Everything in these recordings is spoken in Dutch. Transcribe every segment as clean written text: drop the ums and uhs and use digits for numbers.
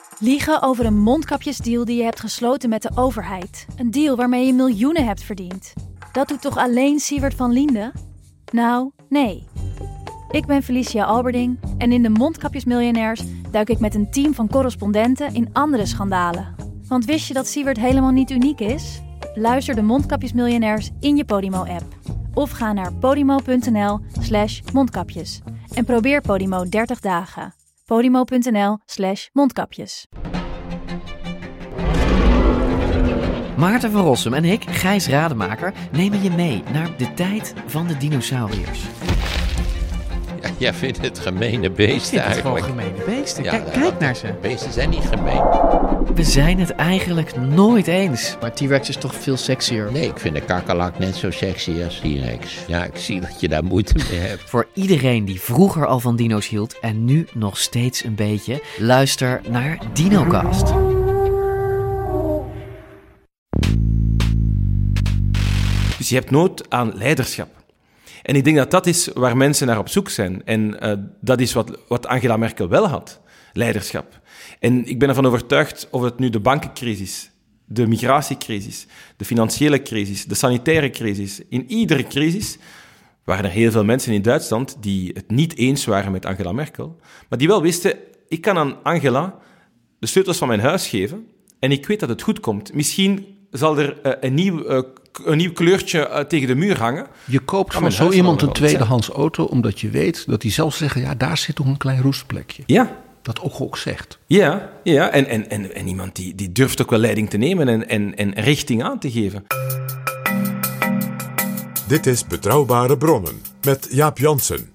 Liegen over een mondkapjesdeal die je hebt gesloten met de overheid. Een deal waarmee je miljoenen hebt verdiend. Dat doet toch alleen Siewert van Liende? Nou, nee. Ik ben Felicia Alberding en in de Mondkapjesmiljonairs duik ik met een team van correspondenten in andere schandalen. Want wist je dat Siewert helemaal niet uniek is? Luister de Mondkapjesmiljonairs in je Podimo-app. Of ga naar podimo.nl/mondkapjes. En probeer Podimo 30 dagen. podimo.nl/mondkapjes. Maarten van Rossum en ik, Gijs Rademaker, nemen je mee naar de tijd van de dinosauriërs. Ja, jij vindt het gemene beesten eigenlijk. Het gewoon gemene beesten. Ja, Kijk naar ze. Beesten zijn niet gemeen. We zijn het eigenlijk nooit eens. Maar T-Rex is toch veel sexier? Nee, ik vind de kakkerlak net zo sexy als T-Rex. Ja, ik zie dat je daar moeite mee hebt. Voor iedereen die vroeger al van dino's hield en nu nog steeds een beetje, luister naar DinoCast. Dus je hebt nood aan leiderschap. En ik denk dat dat is waar mensen naar op zoek zijn. En dat is wat Angela Merkel wel had, leiderschap. En ik ben ervan overtuigd, of het nu de bankencrisis, de migratiecrisis, de financiële crisis, de sanitaire crisis, in iedere crisis waren er heel veel mensen in Duitsland die het niet eens waren met Angela Merkel, maar die wel wisten, ik kan aan Angela de sleutels van mijn huis geven en ik weet dat het goed komt. Misschien zal er een nieuw kleurtje tegen de muur hangen. Je koopt van zo iemand een tweedehands auto omdat je weet dat hij zelf zegt, ja, daar zit toch een klein roestplekje. Ja. Dat ook zegt. Ja. En iemand die durft ook wel leiding te nemen en richting aan te geven. Dit is Betrouwbare Bronnen met Jaap Jansen.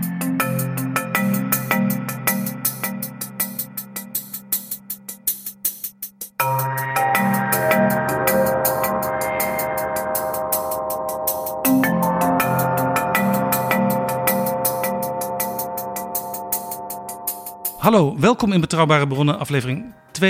Hallo, welkom in Betrouwbare Bronnen, aflevering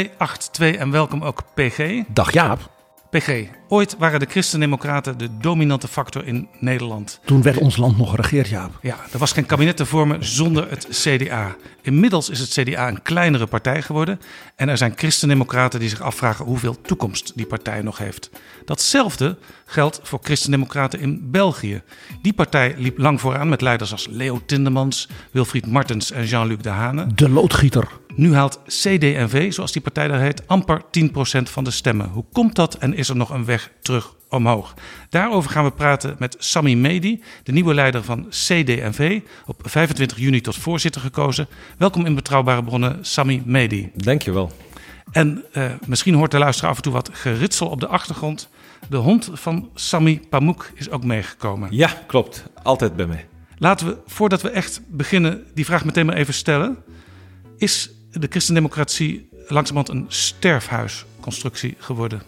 282 en welkom ook PG. Dag Jaap. PG, ooit waren de Christen-Democraten de dominante factor in Nederland. Toen werd ons land nog geregeerd, Jaap. Ja, er was geen kabinet te vormen zonder het CDA. Inmiddels is het CDA een kleinere partij geworden en er zijn Christen-Democraten die zich afvragen hoeveel toekomst die partij nog heeft. Datzelfde geldt voor Christen-Democraten in België. Die partij liep lang vooraan met leiders als Leo Tindemans, Wilfried Martens en Jean-Luc Dehaene. De loodgieter. Nu haalt CD&V, zoals die partij daar heet, amper 10% van de stemmen. Hoe komt dat en is er nog een weg terug omhoog? Daarover gaan we praten met Sami Medi, de nieuwe leider van CD&V, op 25 juni tot voorzitter gekozen. Welkom in Betrouwbare Bronnen, Sami Medi. Dank je wel. En misschien hoort de luisteraar af en toe wat geritsel op de achtergrond. De hond van Sami Pamuk is ook meegekomen. Ja, klopt. Altijd bij mij. Laten we, voordat we echt beginnen, die vraag meteen maar even stellen. Is de christendemocratie langzamerhand een sterfhuisconstructie geworden?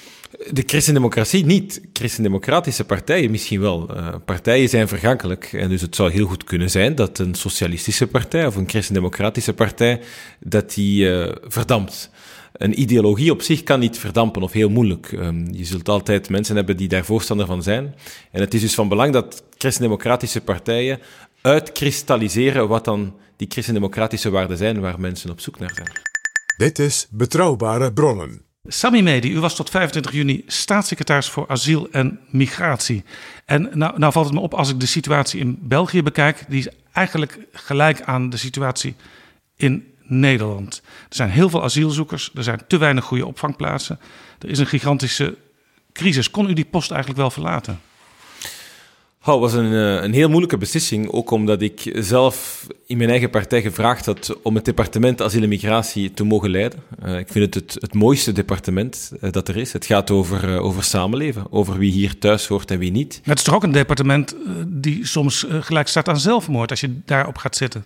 De christendemocratie niet. Christendemocratische partijen misschien wel. Partijen zijn vergankelijk. En dus het zou heel goed kunnen zijn dat een socialistische partij of een christendemocratische partij, dat die verdampt. Een ideologie op zich kan niet verdampen of heel moeilijk. Je zult altijd mensen hebben die daar voorstander van zijn. En het is dus van belang dat christendemocratische partijen uitkristalliseren wat dan die christendemocratische waarden zijn waar mensen op zoek naar zijn. Dit is Betrouwbare Bronnen. Sami Medi, u was tot 25 juni staatssecretaris voor asiel en migratie. En nou valt het me op als ik de situatie in België bekijk, die is eigenlijk gelijk aan de situatie in Nederland. Er zijn heel veel asielzoekers, er zijn te weinig goede opvangplaatsen. Er is een gigantische crisis. Kon u die post eigenlijk wel verlaten? Het was een heel moeilijke beslissing, ook omdat ik zelf in mijn eigen partij gevraagd had om het departement asiel en migratie te mogen leiden. Ik vind het mooiste departement dat er is. Het gaat over samenleven, over wie hier thuis hoort en wie niet. Het is toch ook een departement die soms gelijk staat aan zelfmoord als je daarop gaat zitten?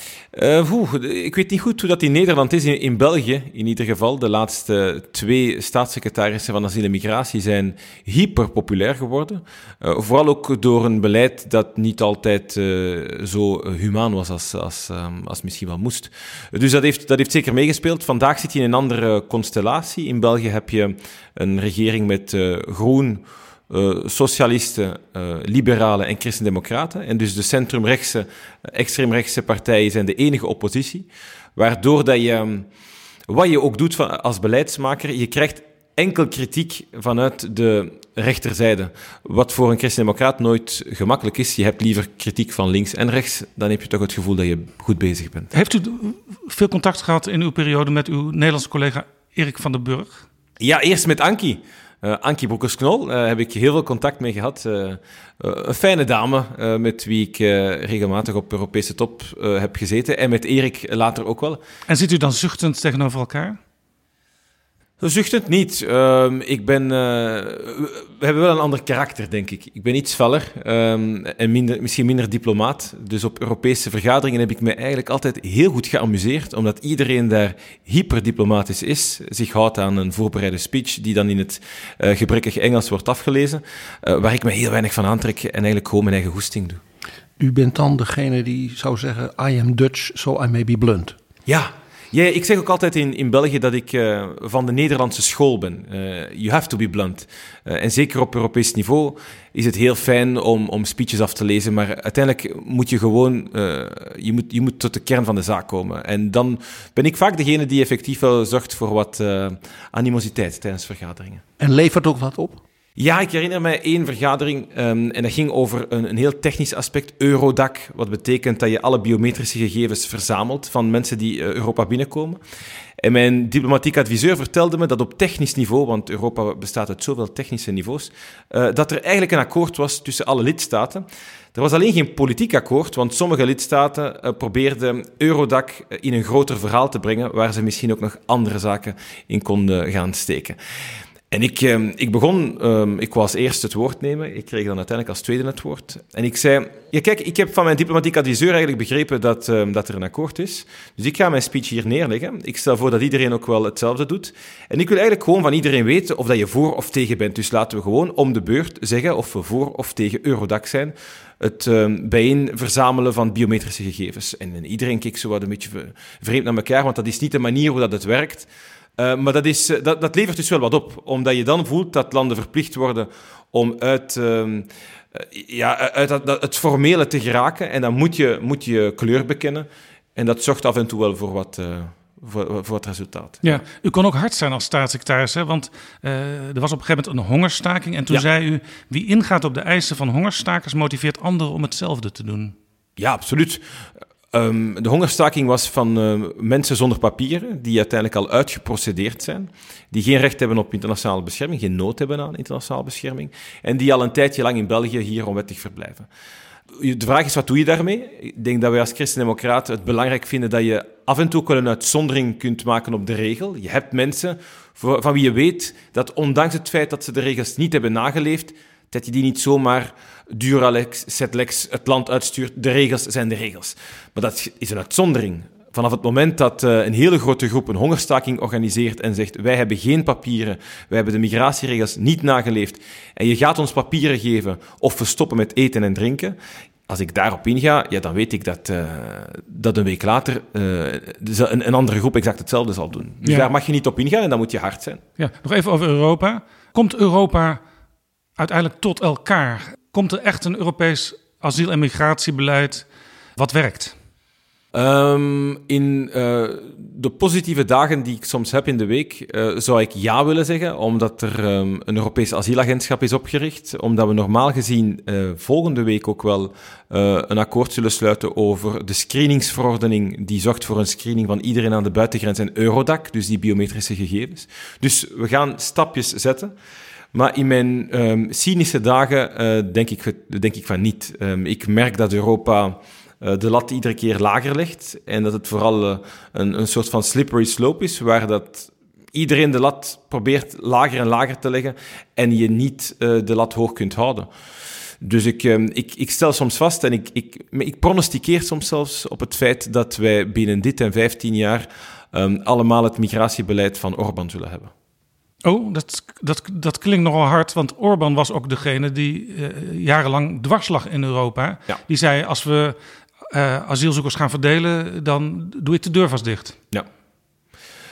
Ik weet niet goed hoe dat in Nederland is. In België, in ieder geval, de laatste 2 staatssecretarissen van asiel en migratie zijn hyperpopulair geworden. Vooral ook door een beleid dat niet altijd zo humaan was als misschien wel moest. Dus dat heeft zeker meegespeeld. Vandaag zit je in een andere constellatie. In België heb je een regering met groen, socialisten, liberalen en christendemocraten. En dus de centrumrechtse, extreemrechtse partijen zijn de enige oppositie. Waardoor dat je wat je ook doet als beleidsmaker, je krijgt enkel kritiek vanuit de rechterzijde. Wat voor een christendemocraat nooit gemakkelijk is. Je hebt liever kritiek van links en rechts. Dan heb je toch het gevoel dat je goed bezig bent. Heeft u veel contact gehad in uw periode met uw Nederlandse collega Erik van den Burg? Ja, eerst met Ankie. Ankie Broekers-Knol heb ik heel veel contact mee gehad. Een fijne dame met wie ik regelmatig op Europese top heb gezeten. En met Erik later ook wel. En zit u dan zuchtend tegenover elkaar? Zuchtend niet. We hebben wel een ander karakter, denk ik. Ik ben iets feller en misschien minder diplomaat. Dus op Europese vergaderingen heb ik me eigenlijk altijd heel goed geamuseerd, omdat iedereen daar hyperdiplomatisch is, zich houdt aan een voorbereide speech die dan in het gebrekkige Engels wordt afgelezen, waar ik me heel weinig van aantrek en eigenlijk gewoon mijn eigen goesting doe. U bent dan degene die zou zeggen, I am Dutch, so I may be blunt. Ja. Ja, ik zeg ook altijd in België dat ik van de Nederlandse school ben. You have to be blunt. En zeker op Europees niveau is het heel fijn om speeches af te lezen, maar uiteindelijk moet je gewoon, je moet tot de kern van de zaak komen. En dan ben ik vaak degene die effectief wel zorgt voor wat animositeit tijdens vergaderingen. En levert ook wat op? Ja, ik herinner mij één vergadering en dat ging over een heel technisch aspect, Eurodac, wat betekent dat je alle biometrische gegevens verzamelt van mensen die Europa binnenkomen. En mijn diplomatiek adviseur vertelde me dat op technisch niveau, want Europa bestaat uit zoveel technische niveaus, dat er eigenlijk een akkoord was tussen alle lidstaten. Er was alleen geen politiek akkoord, want sommige lidstaten probeerden Eurodac in een groter verhaal te brengen, waar ze misschien ook nog andere zaken in konden gaan steken. En ik begon, ik wou als eerste het woord nemen. Ik kreeg dan uiteindelijk als tweede het woord. En ik zei, ja kijk, ik heb van mijn diplomatiek adviseur eigenlijk begrepen dat er een akkoord is. Dus ik ga mijn speech hier neerleggen. Ik stel voor dat iedereen ook wel hetzelfde doet. En ik wil eigenlijk gewoon van iedereen weten of dat je voor of tegen bent. Dus laten we gewoon om de beurt zeggen of we voor of tegen Eurodac zijn. Het bijeen verzamelen van biometrische gegevens. En iedereen keek zo wat een beetje vreemd naar elkaar, want dat is niet de manier hoe dat het werkt. Maar dat levert dus wel wat op, omdat je dan voelt dat landen verplicht worden om uit het formele te geraken. En dan moet je kleur bekennen. En dat zorgt af en toe wel voor wat resultaat. Ja, u kon ook hard zijn als staatssecretaris, hè? Want er was op een gegeven moment een hongersstaking. En toen zei u, wie ingaat op de eisen van hongerstakers motiveert anderen om hetzelfde te doen. Ja, absoluut. De hongerstaking was van mensen zonder papieren, die uiteindelijk al uitgeprocedeerd zijn, die geen recht hebben op internationale bescherming, geen nood hebben aan internationale bescherming, en die al een tijdje lang in België hier onwettig verblijven. De vraag is, wat doe je daarmee? Ik denk dat wij als christendemocraten het belangrijk vinden dat je af en toe ook wel een uitzondering kunt maken op de regel. Je hebt mensen van wie je weet dat ondanks het feit dat ze de regels niet hebben nageleefd, dat je die niet zomaar Duralex, Setlex het land uitstuurt. De regels zijn de regels. Maar dat is een uitzondering. Vanaf het moment dat een hele grote groep een hongerstaking organiseert en zegt, wij hebben geen papieren, wij hebben de migratieregels niet nageleefd en je gaat ons papieren geven of we stoppen met eten en drinken. Als ik daarop inga, ja, dan weet ik dat een week later een andere groep exact hetzelfde zal doen. Dus daar mag je niet op ingaan en dan moet je hard zijn. Ja, nog even over Europa. Komt Europa uiteindelijk tot elkaar? Komt er echt een Europees asiel- en migratiebeleid wat werkt? In de positieve dagen die ik soms heb in de week, zou ik ja willen zeggen, omdat er een Europees asielagentschap is opgericht, omdat we normaal gezien volgende week ook wel een akkoord zullen sluiten over de screeningsverordening die zorgt voor een screening van iedereen aan de buitengrens en Eurodac, dus die biometrische gegevens. Dus we gaan stapjes zetten. Maar in mijn cynische dagen denk ik van niet. Ik merk dat Europa de lat iedere keer lager legt en dat het vooral een soort van slippery slope is, waar dat iedereen de lat probeert lager en lager te leggen en je niet de lat hoog kunt houden. Dus ik stel soms vast en ik pronosticeer soms zelfs op het feit dat wij binnen dit en 15 jaar allemaal het migratiebeleid van Orbán zullen hebben. Oh, dat klinkt nogal hard, want Orbán was ook degene die jarenlang dwars lag in Europa. Ja. Die zei, als we asielzoekers gaan verdelen, dan doe ik de deur vast dicht. Ja.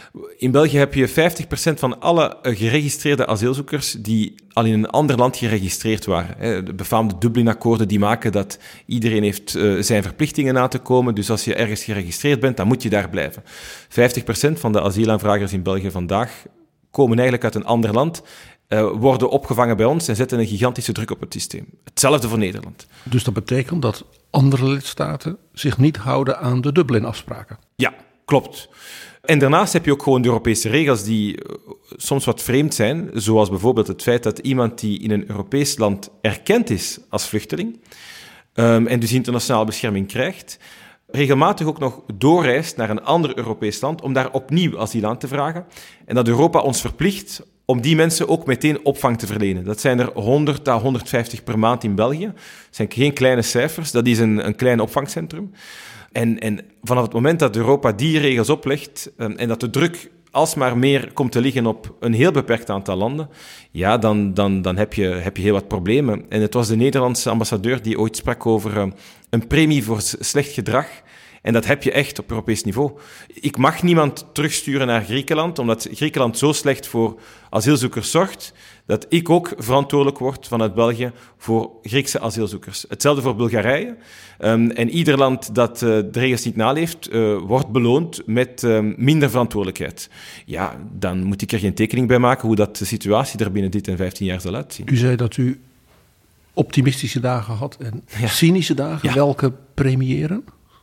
In België heb je 50% van alle geregistreerde asielzoekers die al in een ander land geregistreerd waren. De befaamde Dublin-akkoorden die maken dat iedereen heeft zijn verplichtingen na te komen. Dus als je ergens geregistreerd bent, dan moet je daar blijven. 50% van de asielaanvragers in België vandaag komen eigenlijk uit een ander land, worden opgevangen bij ons en zetten een gigantische druk op het systeem. Hetzelfde voor Nederland. Dus dat betekent dat andere lidstaten zich niet houden aan de Dublin-afspraken? Ja, klopt. En daarnaast heb je ook gewoon de Europese regels die soms wat vreemd zijn, zoals bijvoorbeeld het feit dat iemand die in een Europees land erkend is als vluchteling en dus internationale bescherming krijgt, regelmatig ook nog doorreist naar een ander Europees land om daar opnieuw asiel aan te vragen. En dat Europa ons verplicht om die mensen ook meteen opvang te verlenen. Dat zijn er 100 à 150 per maand in België. Dat zijn geen kleine cijfers, dat is een klein opvangcentrum. En vanaf het moment dat Europa die regels oplegt en dat de druk alsmaar meer komt te liggen op een heel beperkt aantal landen, ja, dan heb je heel wat problemen. En het was de Nederlandse ambassadeur die ooit sprak over een premie voor slecht gedrag. En dat heb je echt op Europees niveau. Ik mag niemand terugsturen naar Griekenland, omdat Griekenland zo slecht voor asielzoekers zorgt, dat ik ook verantwoordelijk word vanuit België voor Griekse asielzoekers. Hetzelfde voor Bulgarije. En ieder land dat de regels niet naleeft, wordt beloond met minder verantwoordelijkheid. Ja, dan moet ik er geen tekening bij maken hoe dat de situatie er binnen dit en 15 jaar zal uitzien. U zei dat u optimistische dagen had en cynische dagen. Ja. Welke premiëren?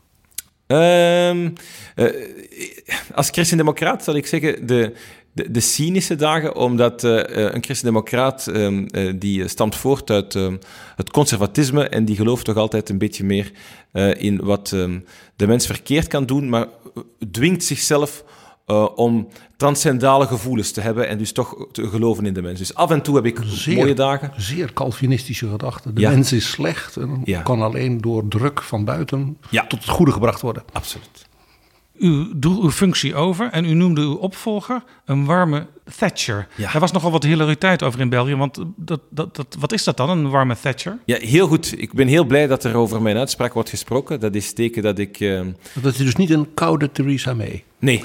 Als christendemocraat zal ik zeggen de cynische dagen, omdat een christendemocraat die stamt voort uit het conservatisme en die gelooft toch altijd een beetje meer in wat de mens verkeerd kan doen, maar dwingt zichzelf om transcendale gevoelens te hebben en dus toch te geloven in de mens. Dus af en toe heb ik mooie dagen. Zeer Calvinistische gedachten. De mens is slecht en kan alleen door druk van buiten tot het goede gebracht worden. Absoluut. U droeg uw functie over en u noemde uw opvolger een warme Thatcher. Ja. Daar was nogal wat hilariteit over in België, want wat is dat dan, een warme Thatcher? Ja, heel goed. Ik ben heel blij dat er over mijn uitspraak wordt gesproken. Dat is teken dat ik... Dat is dus niet een koude Theresa May? Nee.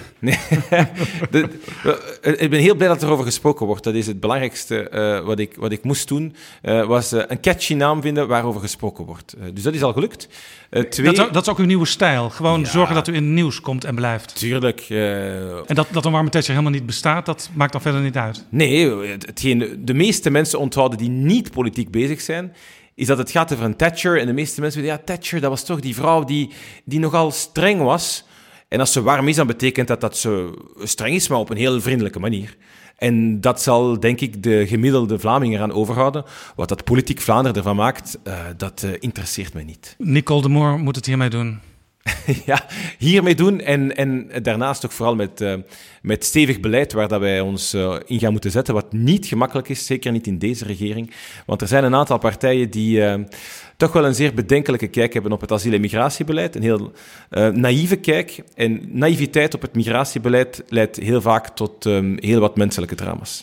Ik ben heel blij dat er over gesproken wordt. Dat is het belangrijkste wat ik moest doen. Was een catchy naam vinden waarover gesproken wordt. Dus dat is al gelukt. Dat is ook uw nieuwe stijl. Gewoon zorgen dat u in het nieuws komt en blijft. Tuurlijk. En dat een warme Thatcher helemaal niet bestaat, dat maakt dan verder niet uit? Nee, hetgeen de meeste mensen onthouden die niet politiek bezig zijn, is dat het gaat over een Thatcher. En de meeste mensen weten, Thatcher, dat was toch die vrouw die nogal streng was. En als ze warm is, dan betekent dat ze streng is, maar op een heel vriendelijke manier. En dat zal, denk ik, de gemiddelde Vlaming eraan overhouden. Wat dat politiek Vlaanderen ervan maakt, dat interesseert me niet. Nicole de Moor moet het hiermee doen. Ja, hiermee doen en daarnaast ook vooral met stevig beleid waar dat wij ons in gaan moeten zetten, wat niet gemakkelijk is, zeker niet in deze regering. Want er zijn een aantal partijen die toch wel een zeer bedenkelijke kijk hebben op het asiel- en migratiebeleid. Een heel naïeve kijk. En naïviteit op het migratiebeleid leidt heel vaak tot heel wat menselijke drama's.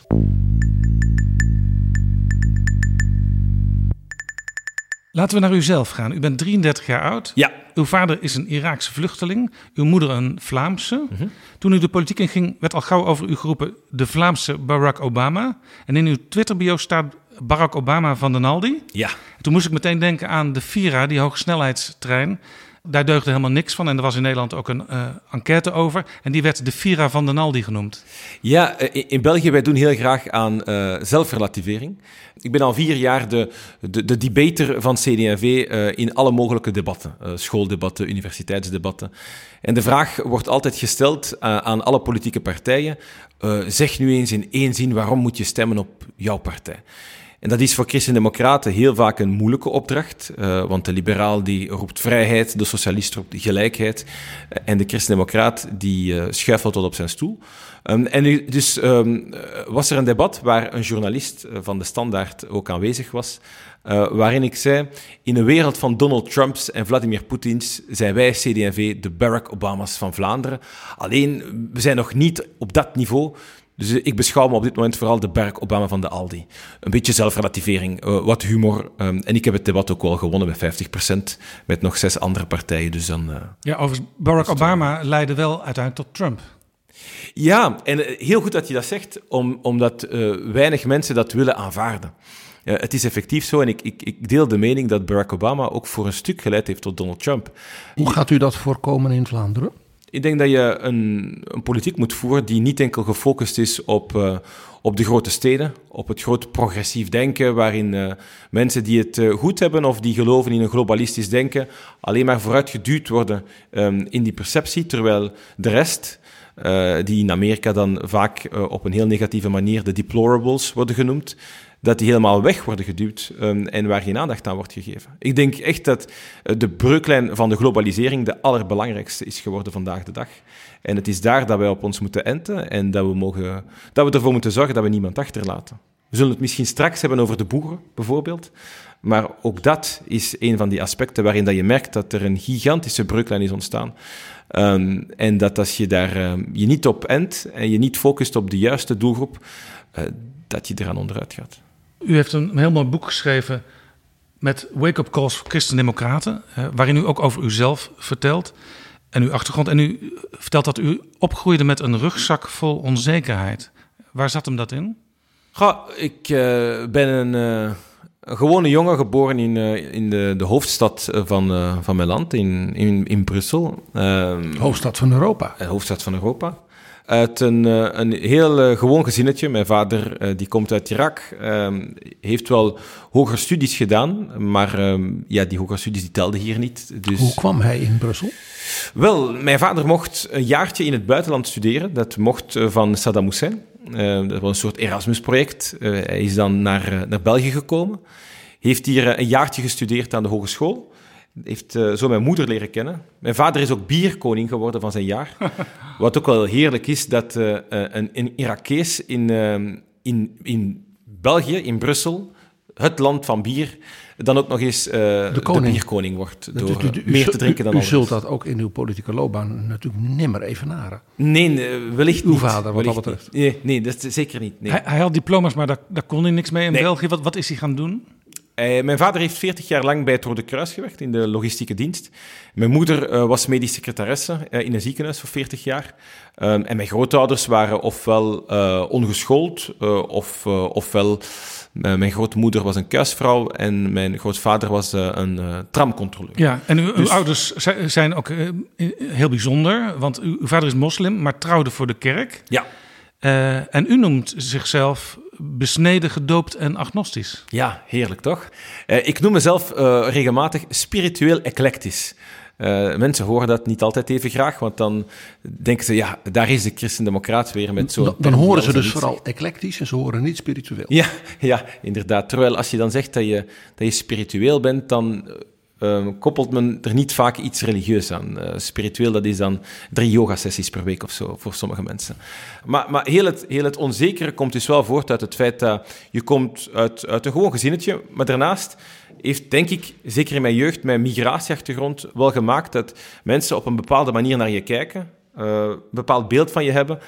Laten we naar uzelf gaan. U bent 33 jaar oud. Ja. Uw vader is een Iraakse vluchteling. Uw moeder een Vlaamse. Mm-hmm. Toen u de politiek inging, werd al gauw over u geroepen de Vlaamse Barack Obama. En in uw Twitter-bio staat Barack Obama van den Aldi. Ja. Toen moest ik meteen denken aan de Vira, die hogesnelheidstrein. Daar deugde helemaal niks van. En er was in Nederland ook een enquête over. En die werd de Vira van den Aldi genoemd. Ja, in België, wij doen heel graag aan zelfrelativering. Ik ben al 4 jaar de debater van CD&V in alle mogelijke debatten. Schooldebatten, universiteitsdebatten. En de vraag wordt altijd gesteld aan alle politieke partijen. Zeg nu eens in 1 zin, waarom moet je stemmen op jouw partij? En dat is voor christendemocraten heel vaak een moeilijke opdracht, want de liberaal die roept vrijheid, de socialist roept gelijkheid en de christendemocraat die schuifelt tot op zijn stoel. En nu, dus was er een debat waar een journalist van de Standaard ook aanwezig was, waarin ik zei, in een wereld van Donald Trumps en Vladimir Poetins zijn wij CD&V de Barack Obama's van Vlaanderen. Alleen, we zijn nog niet op dat niveau. Dus ik beschouw me op dit moment vooral de Barack Obama van de Aldi. Een beetje zelfrelativering, wat humor. En ik heb het debat ook wel gewonnen met 50%, met nog 6 andere partijen. Dus dan, ja, overigens, Barack Obama leidde wel uiteindelijk tot Trump. Ja, en heel goed dat je dat zegt, omdat weinig mensen dat willen aanvaarden. Het is effectief zo, en ik deel de mening dat Barack Obama ook voor een stuk geleid heeft tot Donald Trump. Hoe gaat u dat voorkomen in Vlaanderen? Ik denk dat je een politiek moet voeren die niet enkel gefocust is op de grote steden, op het groot progressief denken, waarin mensen die het goed hebben of die geloven in een globalistisch denken, alleen maar vooruitgeduwd worden in die perceptie, terwijl de rest, die in Amerika dan vaak op een heel negatieve manier de deplorables worden genoemd, dat die helemaal weg worden geduwd en waar geen aandacht aan wordt gegeven. Ik denk echt dat de breuklijn van de globalisering de allerbelangrijkste is geworden vandaag de dag. En het is daar dat wij op ons moeten enten en dat we ervoor moeten zorgen dat we niemand achterlaten. We zullen het misschien straks hebben over de boeren, bijvoorbeeld. Maar ook dat is een van die aspecten waarin dat je merkt dat er een gigantische breuklijn is ontstaan. En dat als je daar je niet op ent en je niet focust op de juiste doelgroep, dat je eraan onderuit gaat. U heeft een heel mooi boek geschreven met wake-up calls voor christendemocraten, waarin u ook over uzelf vertelt en uw achtergrond. En u vertelt dat u opgroeide met een rugzak vol onzekerheid. Waar zat hem dat in? Ik ben een gewone jongen, geboren in de hoofdstad van mijn land, in Brussel. Hoofdstad van Europa. Hoofdstad van Europa. Uit een heel gewoon gezinnetje. Mijn vader die komt uit Irak, heeft wel hogere studies gedaan, maar die hogere studies die telden hier niet. Dus... Hoe kwam hij in Brussel? Wel, mijn vader mocht een jaartje in het buitenland studeren. Dat mocht van Saddam Hussein. Dat was een soort Erasmus-project. Hij is dan naar België gekomen. Heeft hier een jaartje gestudeerd aan de hogeschool. Heeft zo mijn moeder leren kennen. Mijn vader is ook bierkoning geworden van zijn jaar. Wat ook wel heerlijk is, dat een Irakees in België, in Brussel, het land van bier, dan ook nog eens de bierkoning wordt. Door meer te drinken dan u anders. zult dat ook in uw politieke loopbaan natuurlijk nimmer evenaren. Nee, wellicht niet. Uw vader, wat dat betreft. Nee, dat is zeker niet. Nee. Hij had diploma's, maar daar kon hij niks mee in België. Wat is hij gaan doen? Mijn vader heeft 40 jaar lang bij het Rode Kruis gewerkt in de logistieke dienst. Mijn moeder was medisch secretaresse in een ziekenhuis voor 40 jaar. En mijn grootouders waren ofwel ongeschoold, ofwel mijn grootmoeder was een kuisvrouw en mijn grootvader was een tramcontroleur. Ja, en uw ouders zijn ook heel bijzonder, want uw vader is moslim, maar trouwde voor de kerk. Ja. En u noemt zichzelf besneden, gedoopt en agnostisch. Ja, heerlijk toch? Ik noem mezelf regelmatig spiritueel eclectisch. Mensen horen dat niet altijd even graag, want dan denken ze, ja, daar is de christendemocraat weer met zo'n... Dan horen ze dus vooral eclectisch en ze horen niet spiritueel. Ja, inderdaad. Terwijl als je dan zegt dat je spiritueel bent, dan koppelt men er niet vaak iets religieus aan. Spiritueel, dat is dan 3 yogasessies per week of zo, voor sommige mensen. Maar heel het onzekere komt dus wel voort uit het feit dat je komt uit een gewoon gezinnetje, maar daarnaast heeft, denk ik, zeker in mijn jeugd, mijn migratieachtergrond wel gemaakt dat mensen op een bepaalde manier naar je kijken, een bepaald beeld van je hebben,